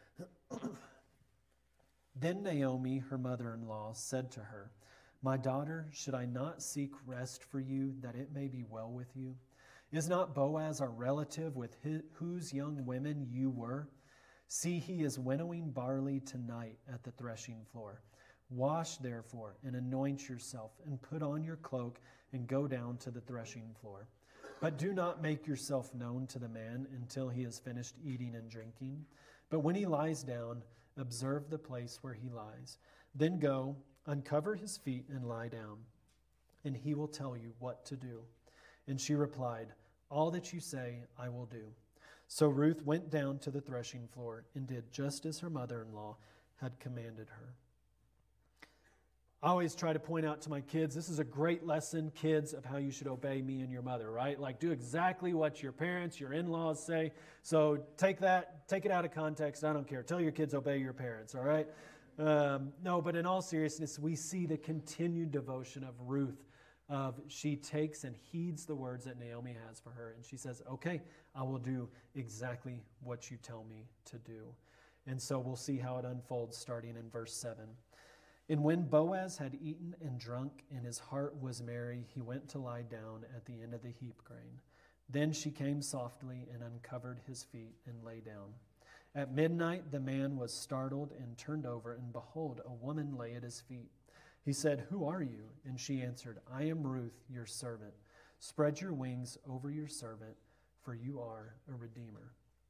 Speaker 3: Then Naomi, her mother-in-law, said to her, "My daughter, should I not seek rest for you, that it may be well with you? Is not Boaz our relative, with his, whose young women you were? See, he is winnowing barley tonight at the threshing floor. Wash, therefore, and anoint yourself, and put on your cloak, and go down to the threshing floor. But do not make yourself known to the man until he has finished eating and drinking. But when he lies down, observe the place where he lies. Then go, uncover his feet, and lie down, and he will tell you what to do." And she replied, "All that you say, I will do." So Ruth went down to the threshing floor and did just as her mother-in-law had commanded her. I always try to point out to my kids, this is a great lesson, kids, of how you should obey me and your mother, right? Like, do exactly what your parents, your in-laws say. So take that, take it out of context. I don't care. Tell your kids obey your parents, all right? Um, no, but in all seriousness, we see the continued devotion of Ruth. Of she takes and heeds the words that Naomi has for her, and she says, "Okay, I will do exactly what you tell me to do." And so we'll see how it unfolds starting in verse seven. "And when Boaz had eaten and drunk, and his heart was merry, he went to lie down at the end of the heap grain. Then she came softly and uncovered his feet and lay down. At midnight the man was startled and turned over, and behold, a woman lay at his feet. He said, 'Who are you?' And she answered, 'I am Ruth, your servant. Spread your wings over your servant, for you are a redeemer.'"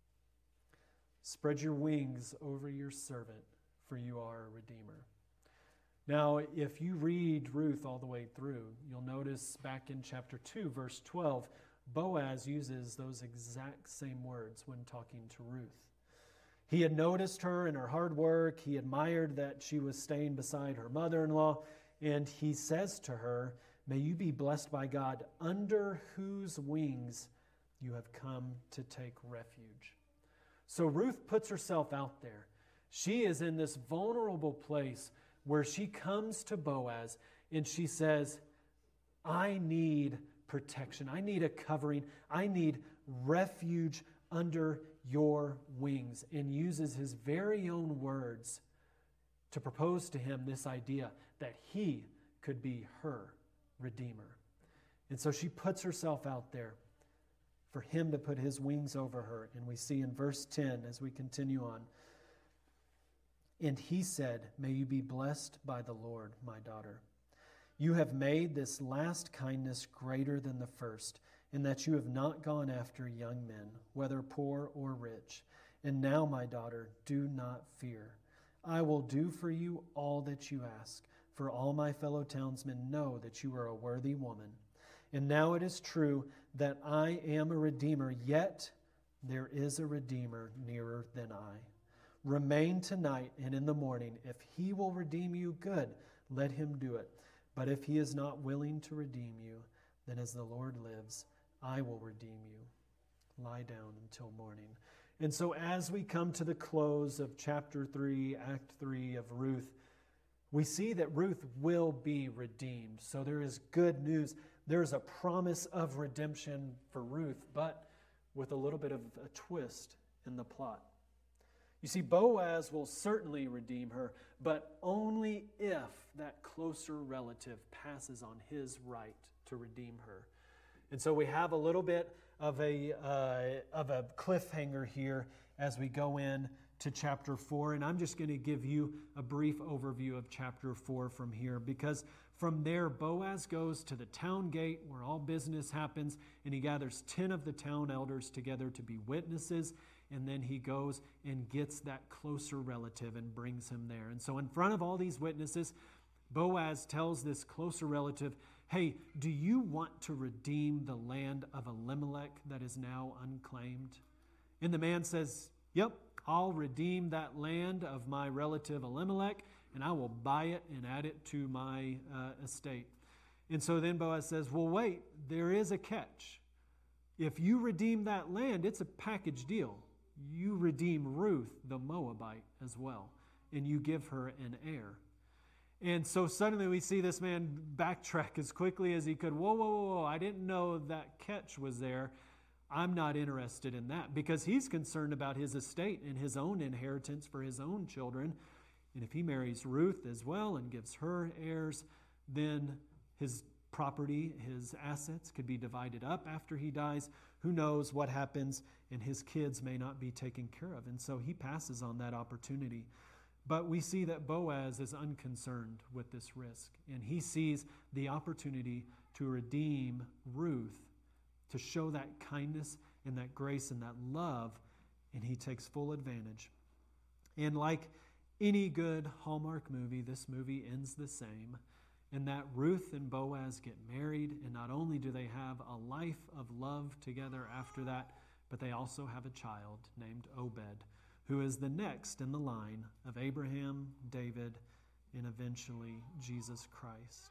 Speaker 3: Spread your wings over your servant, for you are a redeemer. Now, if you read Ruth all the way through, you'll notice back in chapter two, verse twelve, Boaz uses those exact same words when talking to Ruth. He had noticed her and her hard work. He admired that she was staying beside her mother-in-law. And he says to her, "May you be blessed by God, under whose wings you have come to take refuge." So Ruth puts herself out there. She is in this vulnerable place where she comes to Boaz and she says, "I need protection. I need a covering. I need refuge under your wings," and uses his very own words to propose to him this idea that he could be her redeemer. And so she puts herself out there for him to put his wings over her. And we see in verse ten as we continue on, "And he said, 'May you be blessed by the Lord, my daughter. You have made this last kindness greater than the first, in that you have not gone after young men, whether poor or rich. And now, my daughter, do not fear. I will do for you all that you ask, for all my fellow townsmen know that you are a worthy woman. And now it is true that I am a redeemer, yet there is a redeemer nearer than I. Remain tonight, and in the morning, if he will redeem you, good, let him do it. But if he is not willing to redeem you, then as the Lord lives, I will redeem you. Lie down until morning. And so as we come to the close of chapter three, act three of Ruth, we see that Ruth will be redeemed. So there is good news. There is a promise of redemption for Ruth, but with a little bit of a twist in the plot. You see, Boaz will certainly redeem her, but only if that closer relative passes on his right to redeem her. And so we have a little bit of a uh, of a cliffhanger here as we go in to chapter four. And I'm just going to give you a brief overview of chapter four from here, because from there, Boaz goes to the town gate where all business happens, and he gathers ten of the town elders together to be witnesses. And then he goes and gets that closer relative and brings him there. And so in front of all these witnesses, Boaz tells this closer relative, hey, do you want to redeem the land of Elimelech that is now unclaimed? And the man says, yep, I'll redeem that land of my relative Elimelech, and I will buy it and add it to my uh, estate. And so then Boaz says, well, wait, there is a catch. If you redeem that land, it's a package deal. You redeem Ruth, the Moabite, as well, and you give her an heir. And so suddenly we see this man backtrack as quickly as he could. Whoa, whoa, whoa, whoa, I didn't know that catch was there. I'm not interested in that, because he's concerned about his estate and his own inheritance for his own children. And if he marries Ruth as well and gives her heirs, then his property, his assets could be divided up after he dies. Who knows what happens, and his kids may not be taken care of. And so he passes on that opportunity. But we see that Boaz is unconcerned with this risk, and he sees the opportunity to redeem Ruth, to show that kindness and that grace and that love, and he takes full advantage. And like any good Hallmark movie, this movie ends the same, in that Ruth and Boaz get married, and not only do they have a life of love together after that, but they also have a child named Obed, who is the next in the line of Abraham, David, and eventually Jesus Christ.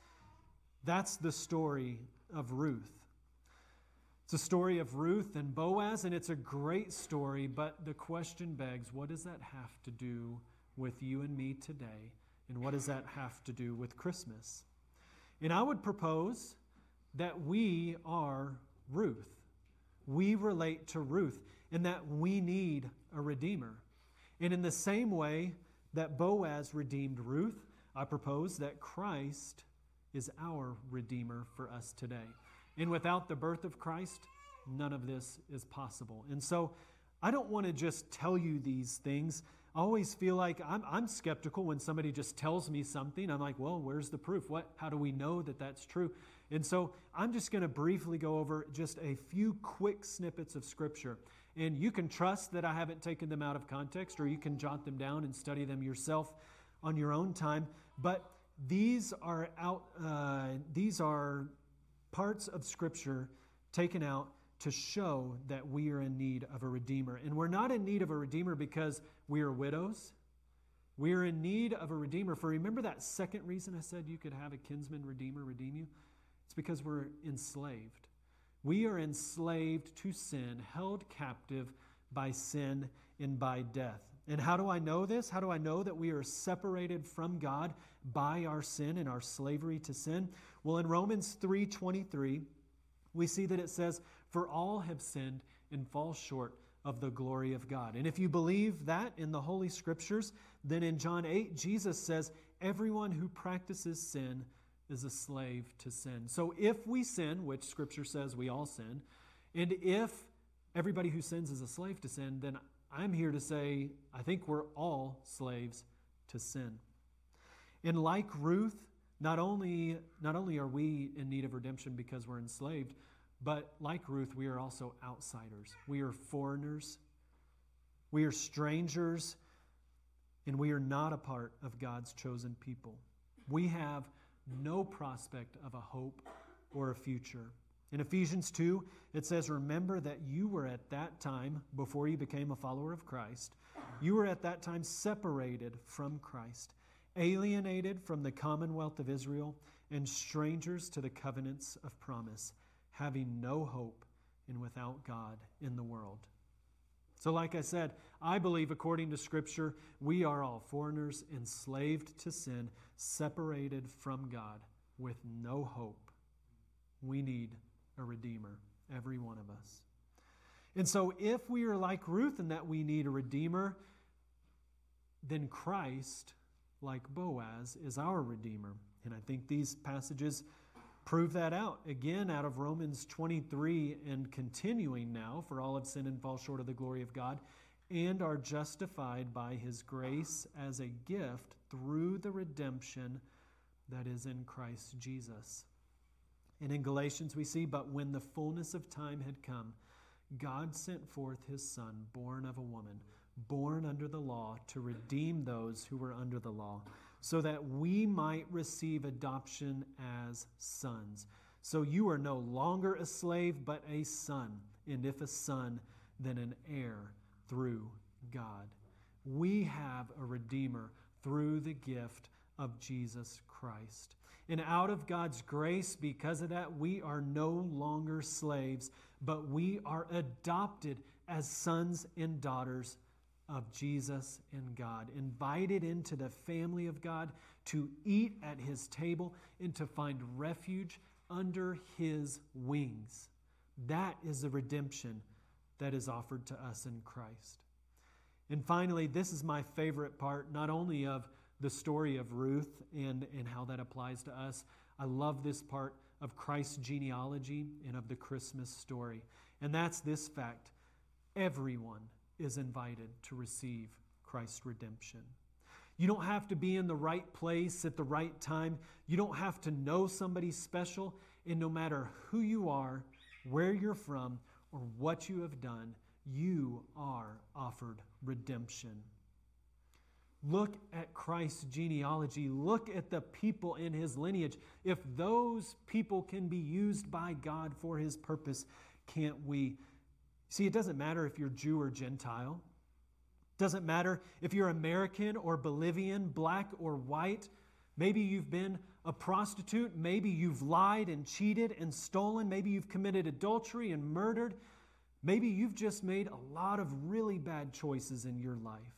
Speaker 3: That's the story of Ruth. It's a story of Ruth and Boaz, and it's a great story, but the question begs, what does that have to do with you and me today? And what does that have to do with Christmas? And I would propose that we are Ruth. We relate to Ruth, and that we need a redeemer. And in the same way that Boaz redeemed Ruth, I propose that Christ is our redeemer for us today. And without the birth of Christ, none of this is possible. And so I don't want to just tell you these things. I always feel like I'm, I'm skeptical when somebody just tells me something. I'm like, well, where's the proof? What? How do we know that that's true? And so I'm just going to briefly go over just a few quick snippets of Scripture. And you can trust that I haven't taken them out of context, or you can jot them down and study them yourself on your own time. But these are out. Uh, these are parts of Scripture taken out to show that we are in need of a Redeemer. And we're not in need of a Redeemer because we are widows. We are in need of a Redeemer for, remember that second reason I said you could have a kinsman Redeemer redeem you? It's because we're enslaved. We are enslaved to sin, held captive by sin and by death. And how do I know this? How do I know that we are separated from God by our sin and our slavery to sin? Well, in Romans three twenty-three, we see that it says, "For all have sinned and fall short of the glory of God." And if you believe that in the Holy Scriptures, then in John eight, Jesus says, everyone who practices sin is a slave to sin. So if we sin, which Scripture says we all sin, and if everybody who sins is a slave to sin, then I'm here to say, I think we're all slaves to sin. And like Ruth, Not only, not only are we in need of redemption because we're enslaved, but like Ruth, we are also outsiders. We are foreigners. We are strangers, and we are not a part of God's chosen people. We have no prospect of a hope or a future. In Ephesians two, it says, remember that you were at that time, before you became a follower of Christ, you were at that time separated from Christ, alienated from the commonwealth of Israel, and strangers to the covenants of promise, having no hope and without God in the world. So like I said, I believe according to Scripture, we are all foreigners, enslaved to sin, separated from God, with no hope. We need a Redeemer, every one of us. And so if we are like Ruth in that we need a Redeemer, then Christ, like Boaz, is our Redeemer. And I think these passages prove that out. Again, out of Romans twenty-three and continuing now, for all have sinned and fall short of the glory of God, and are justified by His grace as a gift through the redemption that is in Christ Jesus. And in Galatians we see, but when the fullness of time had come, God sent forth His Son, born of a woman, born under the law, to redeem those who were under the law, so that we might receive adoption as sons. So you are no longer a slave, but a son, and if a son, then an heir through God. We have a Redeemer through the gift of Jesus Christ. And out of God's grace, because of that, we are no longer slaves, but we are adopted as sons and daughters of Jesus and God, invited into the family of God to eat at His table and to find refuge under His wings. That is the redemption that is offered to us in Christ. And finally, this is my favorite part, not only of the story of Ruth and, and how that applies to us. I love this part of Christ's genealogy and of the Christmas story. And that's this fact: everyone is invited to receive Christ's redemption. You don't have to be in the right place at the right time. You don't have to know somebody special. And no matter who you are, where you're from, or what you have done, you are offered redemption. Look at Christ's genealogy. Look at the people in His lineage. If those people can be used by God for His purpose, can't we? See, it doesn't matter if you're Jew or Gentile. It doesn't matter if you're American or Bolivian, black or white. Maybe you've been a prostitute. Maybe you've lied and cheated and stolen. Maybe you've committed adultery and murdered. Maybe you've just made a lot of really bad choices in your life.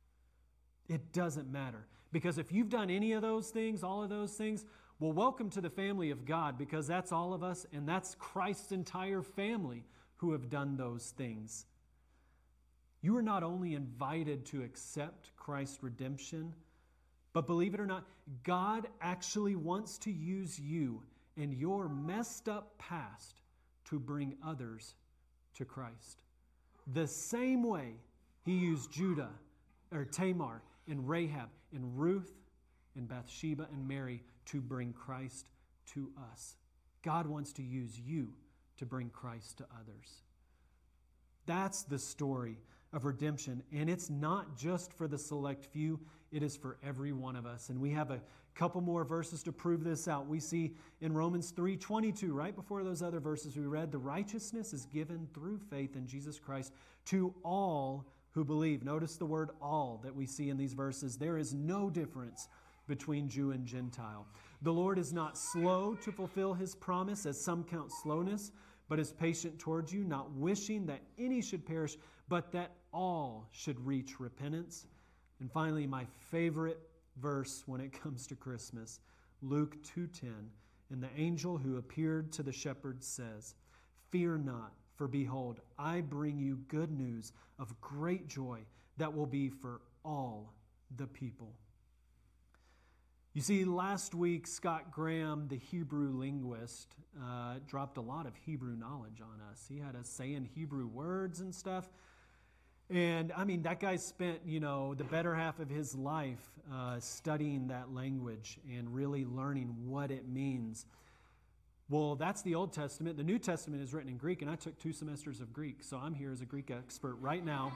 Speaker 3: It doesn't matter. Because if you've done any of those things, all of those things, well, welcome to the family of God, because that's all of us, and that's Christ's entire family who have done those things. You are not only invited to accept Christ's redemption, but believe it or not, God actually wants to use you and your messed up past to bring others to Christ. The same way He used Judah, or Tamar, and Rahab, and Ruth, and Bathsheba, and Mary to bring Christ to us. God wants to use you to bring Christ to others. That's the story of redemption. And it's not just for the select few, it is for every one of us. And we have a couple more verses to prove this out. We see in Romans three twenty-two, right before those other verses we read, the righteousness is given through faith in Jesus Christ to all who believe. Notice the word all that we see in these verses. There is no difference between Jew and Gentile. The Lord is not slow to fulfill His promise, as some count slowness, but is patient towards you, not wishing that any should perish, but that all should reach repentance. And finally, my favorite verse when it comes to Christmas, Luke two ten. And the angel who appeared to the shepherds says, "Fear not, for behold, I bring you good news of great joy that will be for all the people." You see, last week, Scott Graham, the Hebrew linguist, uh, dropped a lot of Hebrew knowledge on us. He had us saying Hebrew words and stuff. And I mean, that guy spent, you know, the better half of his life uh, studying that language and really learning what it means. Well, that's the Old Testament. The New Testament is written in Greek, and I took two semesters of Greek, so I'm here as a Greek expert right now.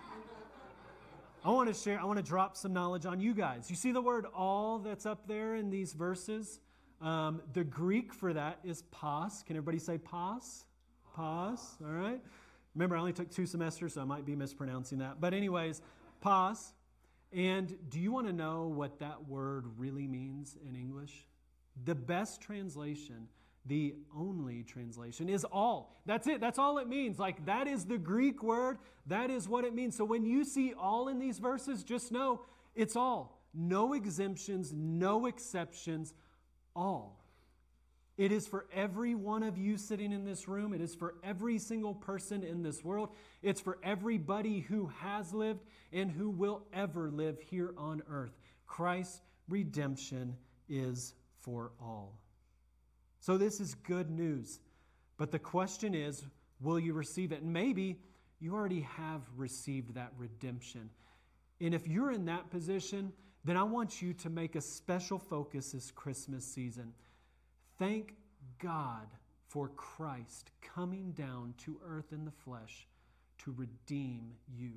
Speaker 3: I want to share, I want to drop some knowledge on you guys. You see the word all that's up there in these verses? Um, the Greek for that is pas. Can everybody say pas? Pas, all right? Remember, I only took two semesters, so I might be mispronouncing that. But anyways, pas. And do you want to know what that word really means in English? The best translation, the only translation, is all. That's it. That's all it means. Like, that is the Greek word. That is what it means. So when you see all in these verses, just know it's all. No exemptions, no exceptions, all. It is for every one of you sitting in this room. It is for every single person in this world. It's for everybody who has lived and who will ever live here on earth. Christ's redemption is for all. So this is good news. But the question is, will you receive it? And maybe you already have received that redemption. And if you're in that position, then I want you to make a special focus this Christmas season. Thank God for Christ coming down to earth in the flesh to redeem you.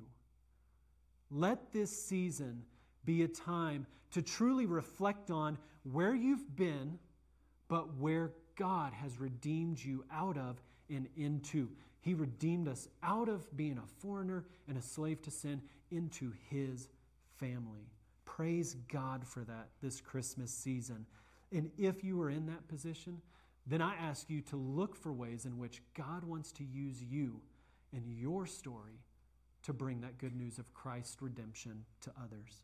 Speaker 3: Let this season be a time to truly reflect on where you've been, but where God has redeemed you out of and into. He redeemed us out of being a foreigner and a slave to sin into His family. Praise God for that this Christmas season. And if you are in that position, then I ask you to look for ways in which God wants to use you and your story to bring that good news of Christ's redemption to others.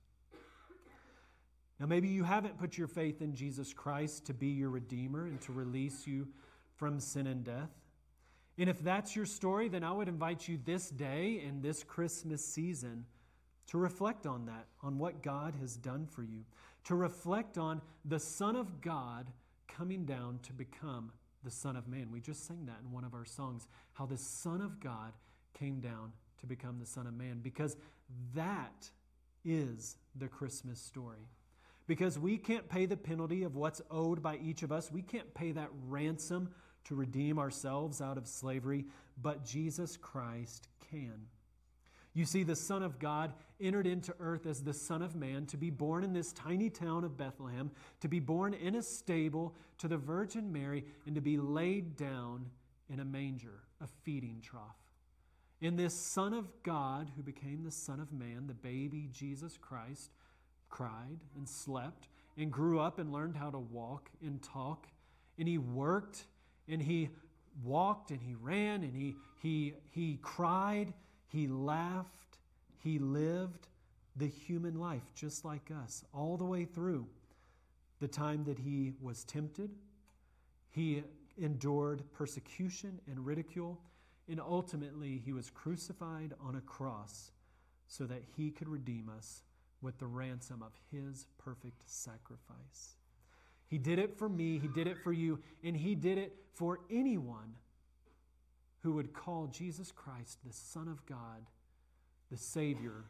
Speaker 3: Now, maybe you haven't put your faith in Jesus Christ to be your Redeemer and to release you from sin and death. And if that's your story, then I would invite you this day and this Christmas season to reflect on that, on what God has done for you, to reflect on the Son of God coming down to become the Son of Man. We just sang that in one of our songs, how the Son of God came down to become the Son of Man, because that is the Christmas story. Because we can't pay the penalty of what's owed by each of us. We can't pay that ransom to redeem ourselves out of slavery, but Jesus Christ can. You see, the Son of God entered into earth as the Son of Man to be born in this tiny town of Bethlehem, to be born in a stable to the Virgin Mary, and to be laid down in a manger, a feeding trough. In this Son of God who became the Son of Man, the baby Jesus Christ cried and slept and grew up and learned how to walk and talk. And he worked and he walked and he ran and he he he cried. He laughed, he lived the human life just like us, all the way through the time that he was tempted. He endured persecution and ridicule, and ultimately he was crucified on a cross so that he could redeem us with the ransom of his perfect sacrifice. He did it for me, he did it for you, and he did it for anyone who would call Jesus Christ the Son of God, the Savior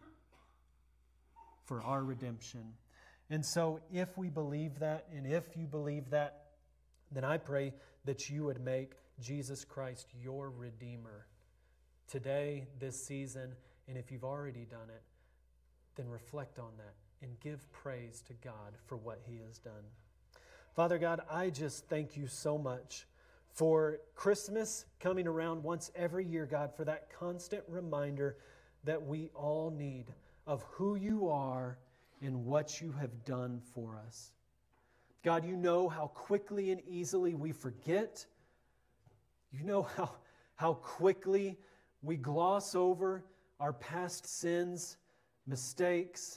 Speaker 3: for our redemption. And so if we believe that, and if you believe that, then I pray that you would make Jesus Christ your Redeemer today, this season, and if you've already done it, then reflect on that and give praise to God for what He has done. Father God, I just thank you so much for Christmas coming around once every year, God, for that constant reminder that we all need of who you are and what you have done for us. God, you know how quickly and easily we forget. You know how, how quickly we gloss over our past sins, mistakes.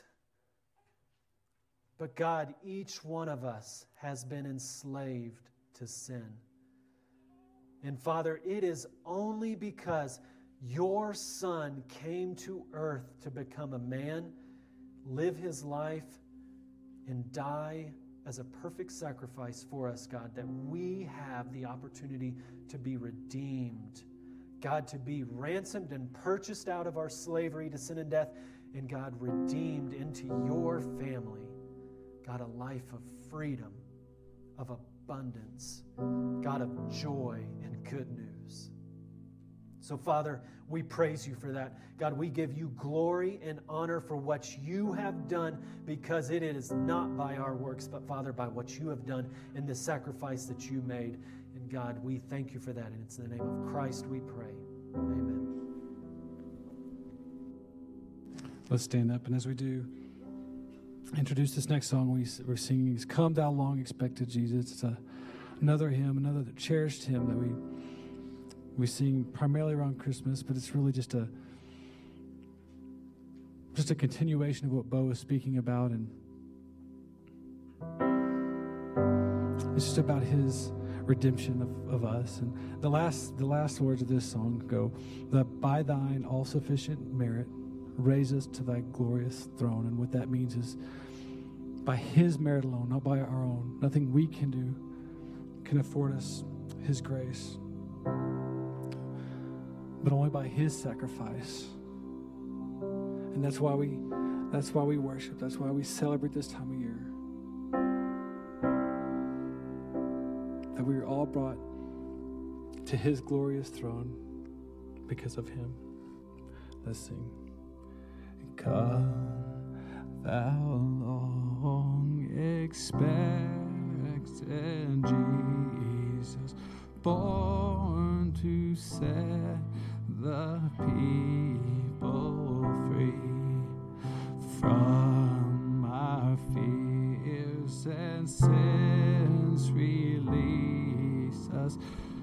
Speaker 3: But God, each one of us has been enslaved to sin. And Father, it is only because your Son came to earth to become a man, live his life, and die as a perfect sacrifice for us, God, that we have the opportunity to be redeemed. God, to be ransomed and purchased out of our slavery to sin and death, and God, redeemed into your family. God, a life of freedom, of abundance, God, of joy and good news. So, Father, we praise you for that. God, we give you glory and honor for what you have done, because it is not by our works, but, Father, by what you have done in the sacrifice that you made. And, God, we thank you for that. And it's in the name of Christ we pray. Amen.
Speaker 1: Let's stand up, and as we do, introduce this next song we, we're singing is Come Thou Long Expected Jesus. It's a, another hymn, another cherished hymn that we we sing primarily around Christmas, but it's really just a just a continuation of what Bo was speaking about, and it's just about his redemption of, of us. And the last the last words of this song go, that by thine all-sufficient merit raise us to thy glorious throne. And what that means is by his merit alone, not by our own. Nothing we can do can afford us his grace, but only by his sacrifice. And that's why we that's why we worship. That's why we celebrate this time of year. That we are all brought to his glorious throne because of him. Let's sing. Come, thou long expected Jesus, born to set the people free from our fears and sins. Release us,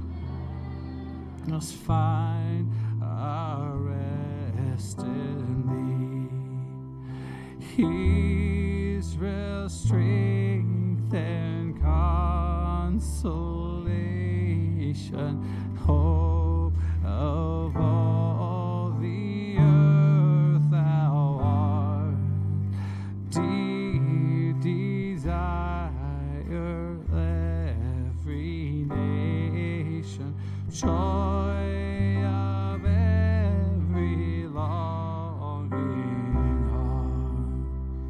Speaker 1: us find our rest in thee. Israel, strength and consolation, hope of all the earth, thou art deep desire, every nation, joy of every longing heart.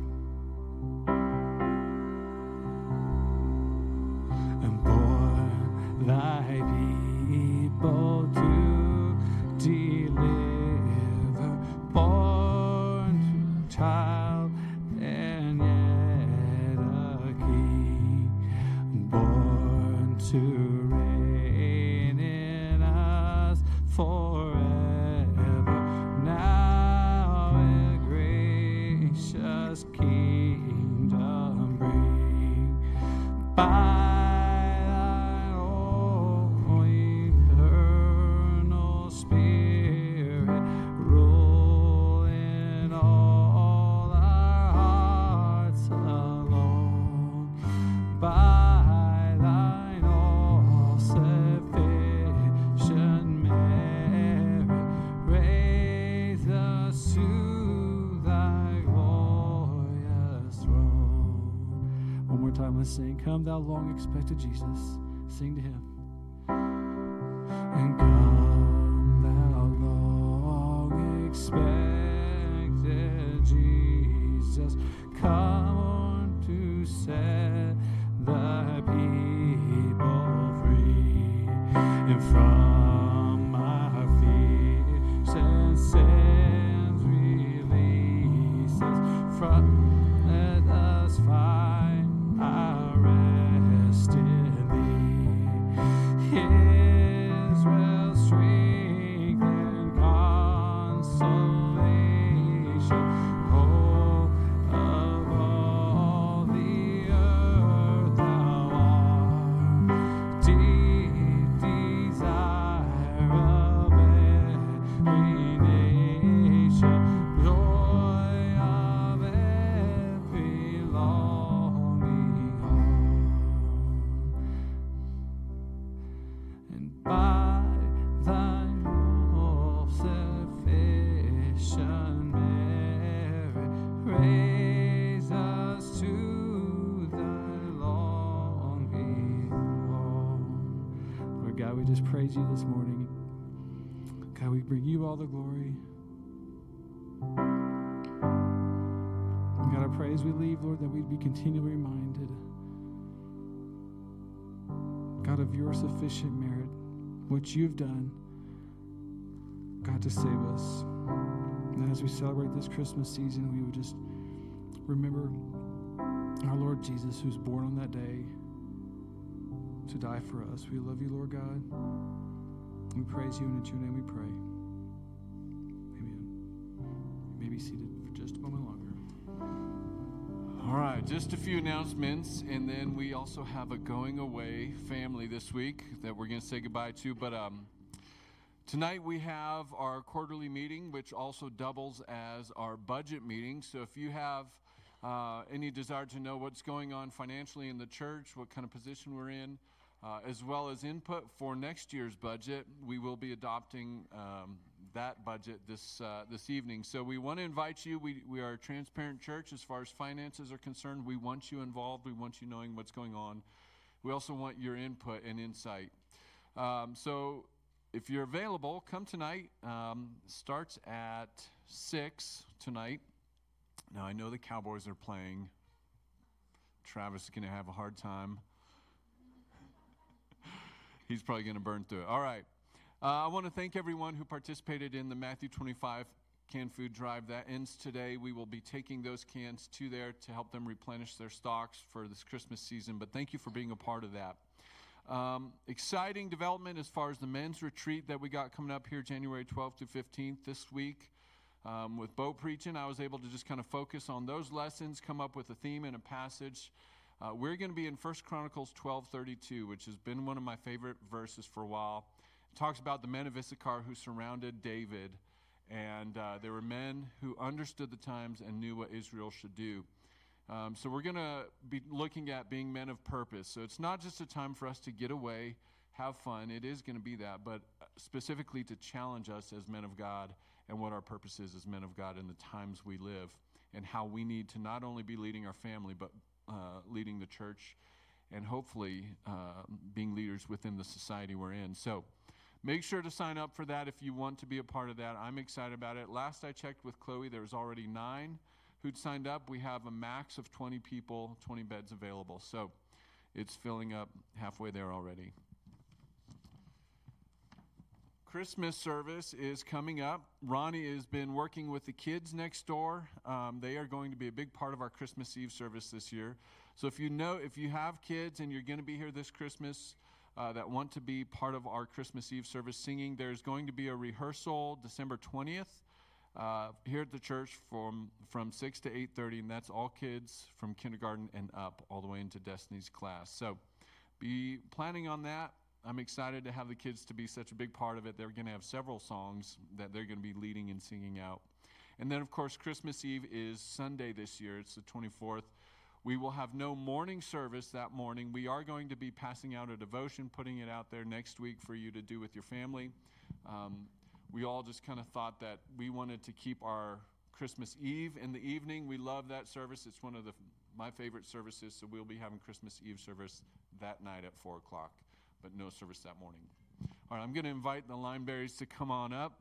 Speaker 1: And born thy people to deliver, born to child and yet a king, born to reign in us forever. Now a gracious kingdom bring by thy own eternal Spirit, rule in all our hearts alone. By thine all-sufficient merit, raise us to thy glorious throne. One more time, let's sing. Come, thou long expected Jesus. Sing to him. And come, thou long expected Jesus, come to set thy people free, and from our fears and sins release us. From let us find our rest in thee. Israel's strength and consolation, hope of all the earth, thou art deep desire of every nation, joy of every longing heart. And by thine all-sufficient merit, raise us to thy longing home. Lord God, we just praise you this morning. God, we bring you all the glory. And God, I pray as we leave, Lord, that we'd be continually reminded, God, of your sufficient merit, what you've done, God, to save us. And as we celebrate this Christmas season, we would just remember our Lord Jesus, who's born on that day to die for us. We love you, Lord God. We praise you, and in your name we pray. Amen. You may be seated for just a moment longer.
Speaker 4: All right, just a few announcements, and then we also have a going away family this week that we're going to say goodbye to. But um, tonight we have our quarterly meeting, which also doubles as our budget meeting. So if you have uh, any desire to know what's going on financially in the church, what kind of position we're in, uh, as well as input for next year's budget, we will be adopting um, that budget this uh, this evening. So we want to invite you. We we are a transparent church as far as finances are concerned. We want you involved. We want you knowing what's going on. We also want your input and insight. Um, so if you're available, come tonight. Um, starts at six tonight. Now I know the Cowboys are playing. Travis is going to have a hard time. He's probably going to burn through it. All right. Uh, I want to thank everyone who participated in the Matthew twenty-five canned food drive. That ends today. We will be taking those cans to there to help them replenish their stocks for this Christmas season. But thank you for being a part of that. Um, exciting development as far as the men's retreat that we got coming up here January twelfth to fifteenth this week. Um, with Bo preaching, I was able to just kind of focus on those lessons, come up with a theme and a passage. Uh, we're going to be in First Chronicles twelve thirty-two, which has been one of my favorite verses for a while. It talks about the men of Issachar who surrounded David, and uh, they were men who understood the times and knew what Israel should do. Um, so we're going to be looking at being men of purpose. So it's not just a time for us to get away, have fun. It is going to be that, but specifically to challenge us as men of God and what our purpose is as men of God in the times we live, and how we need to not only be leading our family, but uh, leading the church, and hopefully uh, being leaders within the society we're in. So make sure to sign up for that if you want to be a part of that. I'm excited about it. Last I checked with Chloe, there was already nine who'd signed up. We have a max of twenty people, twenty beds available. So it's filling up halfway there already. Christmas service is coming up. Ronnie has been working with the kids next door. Um, they are going to be a big part of our Christmas Eve service this year. So if you know, if you have kids and you're going to be here this Christmas, Uh, that want to be part of our Christmas Eve service singing, there's going to be a rehearsal December twentieth uh, here at the church from from six to eight thirty, and that's all kids from kindergarten and up, all the way into Destiny's class. So be planning on that. I'm excited to have the kids to be such a big part of it. They're going to have several songs that they're going to be leading and singing out. And then, of course, Christmas Eve is Sunday this year. It's the twenty-fourth. We will have no morning service that morning. We are going to be passing out a devotion, putting it out there next week for you to do with your family. Um, we all just kind of thought that we wanted to keep our Christmas Eve in the evening. We love that service. It's one of the my favorite services, so we'll be having Christmas Eve service that night at four o'clock, but no service that morning. All right, I'm going to invite the Lineberries to come on up.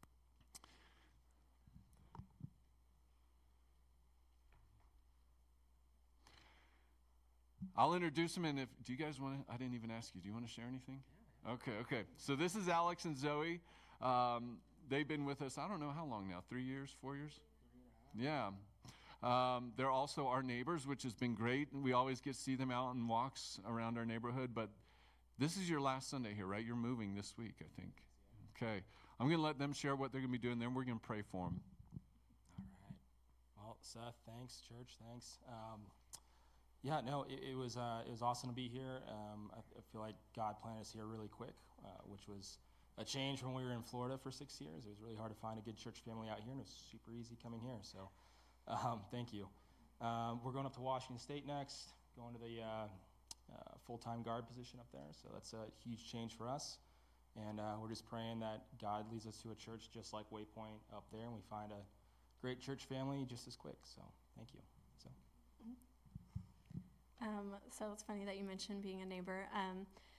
Speaker 4: I'll introduce them, and if do you guys want to? I didn't even ask you. Do you want to share anything? Yeah. Okay, okay. So this is Alex and Zoe. Um, they've been with us. I don't know how long now. Three years, four years. Yeah. Um, they're also our neighbors, which has been great. We always get to see them out on walks around our neighborhood. But this is your last Sunday here, right? You're moving this week, I think. Okay. I'm going to let them share what they're going to be doing. Then we're going to pray for them.
Speaker 5: All right. Well, Seth, thanks. Church, thanks. Um, Yeah, no, it, it was uh, it was awesome to be here. Um, I, I feel like God planted us here really quick, uh, which was a change when we were in Florida for six years. It was really hard to find a good church family out here, and it was super easy coming here. So, um, thank you. Um, we're going up to Washington State next, going to the uh, uh, full-time guard position up there. So that's a huge change for us, and uh, we're just praying that God leads us to a church just like Waypoint up there, and we find a great church family just as quick. So, thank you. So.
Speaker 6: Um, so it's funny that you mentioned being a neighbor. Um,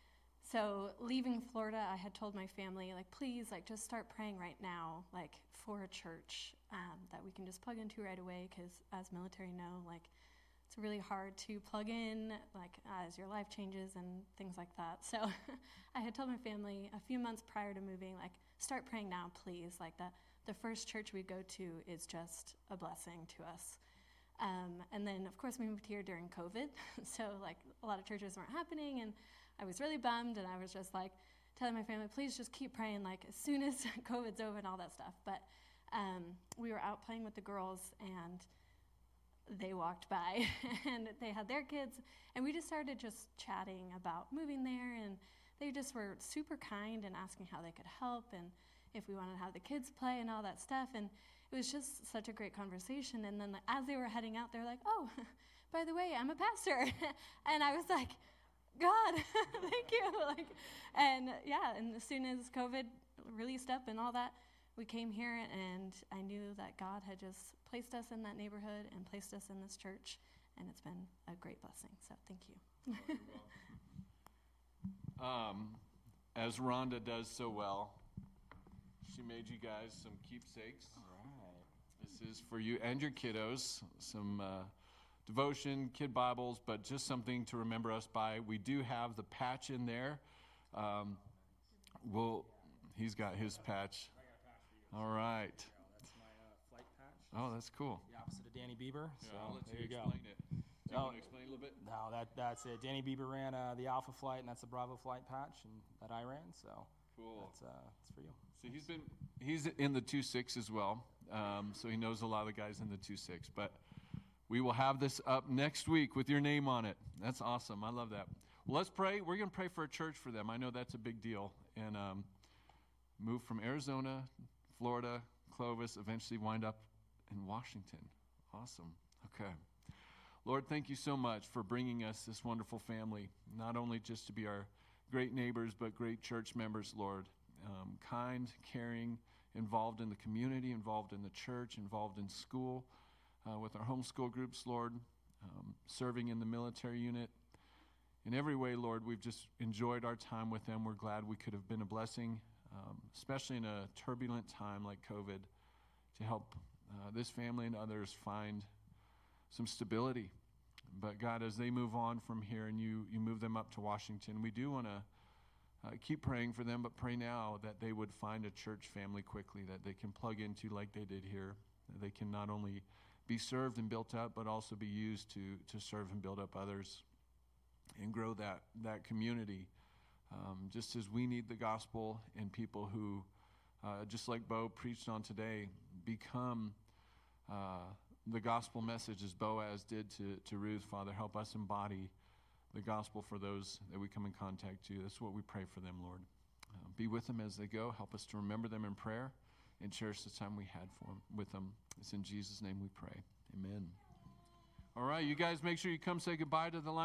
Speaker 6: So leaving Florida, I had told my family, like, please, like, just start praying right now, like, for a church um, that we can just plug into right away, because as military know, like, it's really hard to plug in, like, as your life changes and things like that. So I had told my family a few months prior to moving, like, start praying now, please. Like, the, the first church we go to is just a blessing to us. Um, and then, of course, we moved here during COVID, so, like, a lot of churches weren't happening, and I was really bummed, and I was just, like, telling my family, please just keep praying, like, as soon as COVID's over and all that stuff. But um, we were out playing with the girls, and they walked by, and they had their kids, and we just started just chatting about moving there, and they just were super kind and asking how they could help, and if we wanted to have the kids play and all that stuff, and it was just such a great conversation. And then as they were heading out, they're like, oh, by the way, I'm a pastor. And I was like, God, thank you. Like, and yeah, and as soon as COVID released up and all that, we came here, and I knew that God had just placed us in that neighborhood and placed us in this church, and it's been a great blessing. So thank you.
Speaker 4: um, as Rhonda does so well, she made you guys some keepsakes.
Speaker 5: All right.
Speaker 4: This is for you and your kiddos, some uh, devotion, kid Bibles, but just something to remember us by. We do have the patch in there. Um, we'll, he's got his patch. All right.
Speaker 5: That's my uh, flight patch.
Speaker 4: Oh, that's cool.
Speaker 5: The opposite of Danny Bieber.
Speaker 4: Yeah,
Speaker 5: So
Speaker 4: I'll let
Speaker 5: there
Speaker 4: you
Speaker 5: you go.
Speaker 4: explain it. Do you
Speaker 5: Oh.
Speaker 4: want to explain a little bit?
Speaker 5: No, that that's it. Danny Bieber ran uh, the Alpha flight, and that's the Bravo flight patch, and that I ran. So
Speaker 4: Cool.
Speaker 5: that's uh, that's for you.
Speaker 4: So he's been he's in the two six as well, um, so he knows a lot of the guys in the two six. But we will have this up next week with your name on it. That's awesome. I love that. Well, let's pray. We're going to pray for a church for them. I know that's a big deal. And um, move from Arizona, Florida, Clovis, eventually wind up in Washington. Awesome. Okay. Lord, thank you so much for bringing us this wonderful family, not only just to be our great neighbors, but great church members, Lord. Um, kind, caring, involved in the community, involved in the church, involved in school, uh, with our homeschool groups, Lord, um, serving in the military unit. In every way, Lord, we've just enjoyed our time with them. We're glad we could have been a blessing, um, especially in a turbulent time like COVID, to help uh, this family and others find some stability. But God, as they move on from here and you, you move them up to Washington, we do want to Uh, keep praying for them, but pray now that they would find a church family quickly that they can plug into like they did here. That they can not only be served and built up, but also be used to to serve and build up others and grow that, that community. Um, just as we need the gospel and people who, uh, just like Bo preached on today, become uh, the gospel message as Boaz did to, to Ruth. Father, help us embody the gospel for those that we come in contact to. That's what we pray for them, Lord. Uh, be with them as they go. Help us to remember them in prayer and cherish the time we had for them, with them. It's in Jesus' name we pray. Amen. All right, you guys make sure you come say goodbye to the line.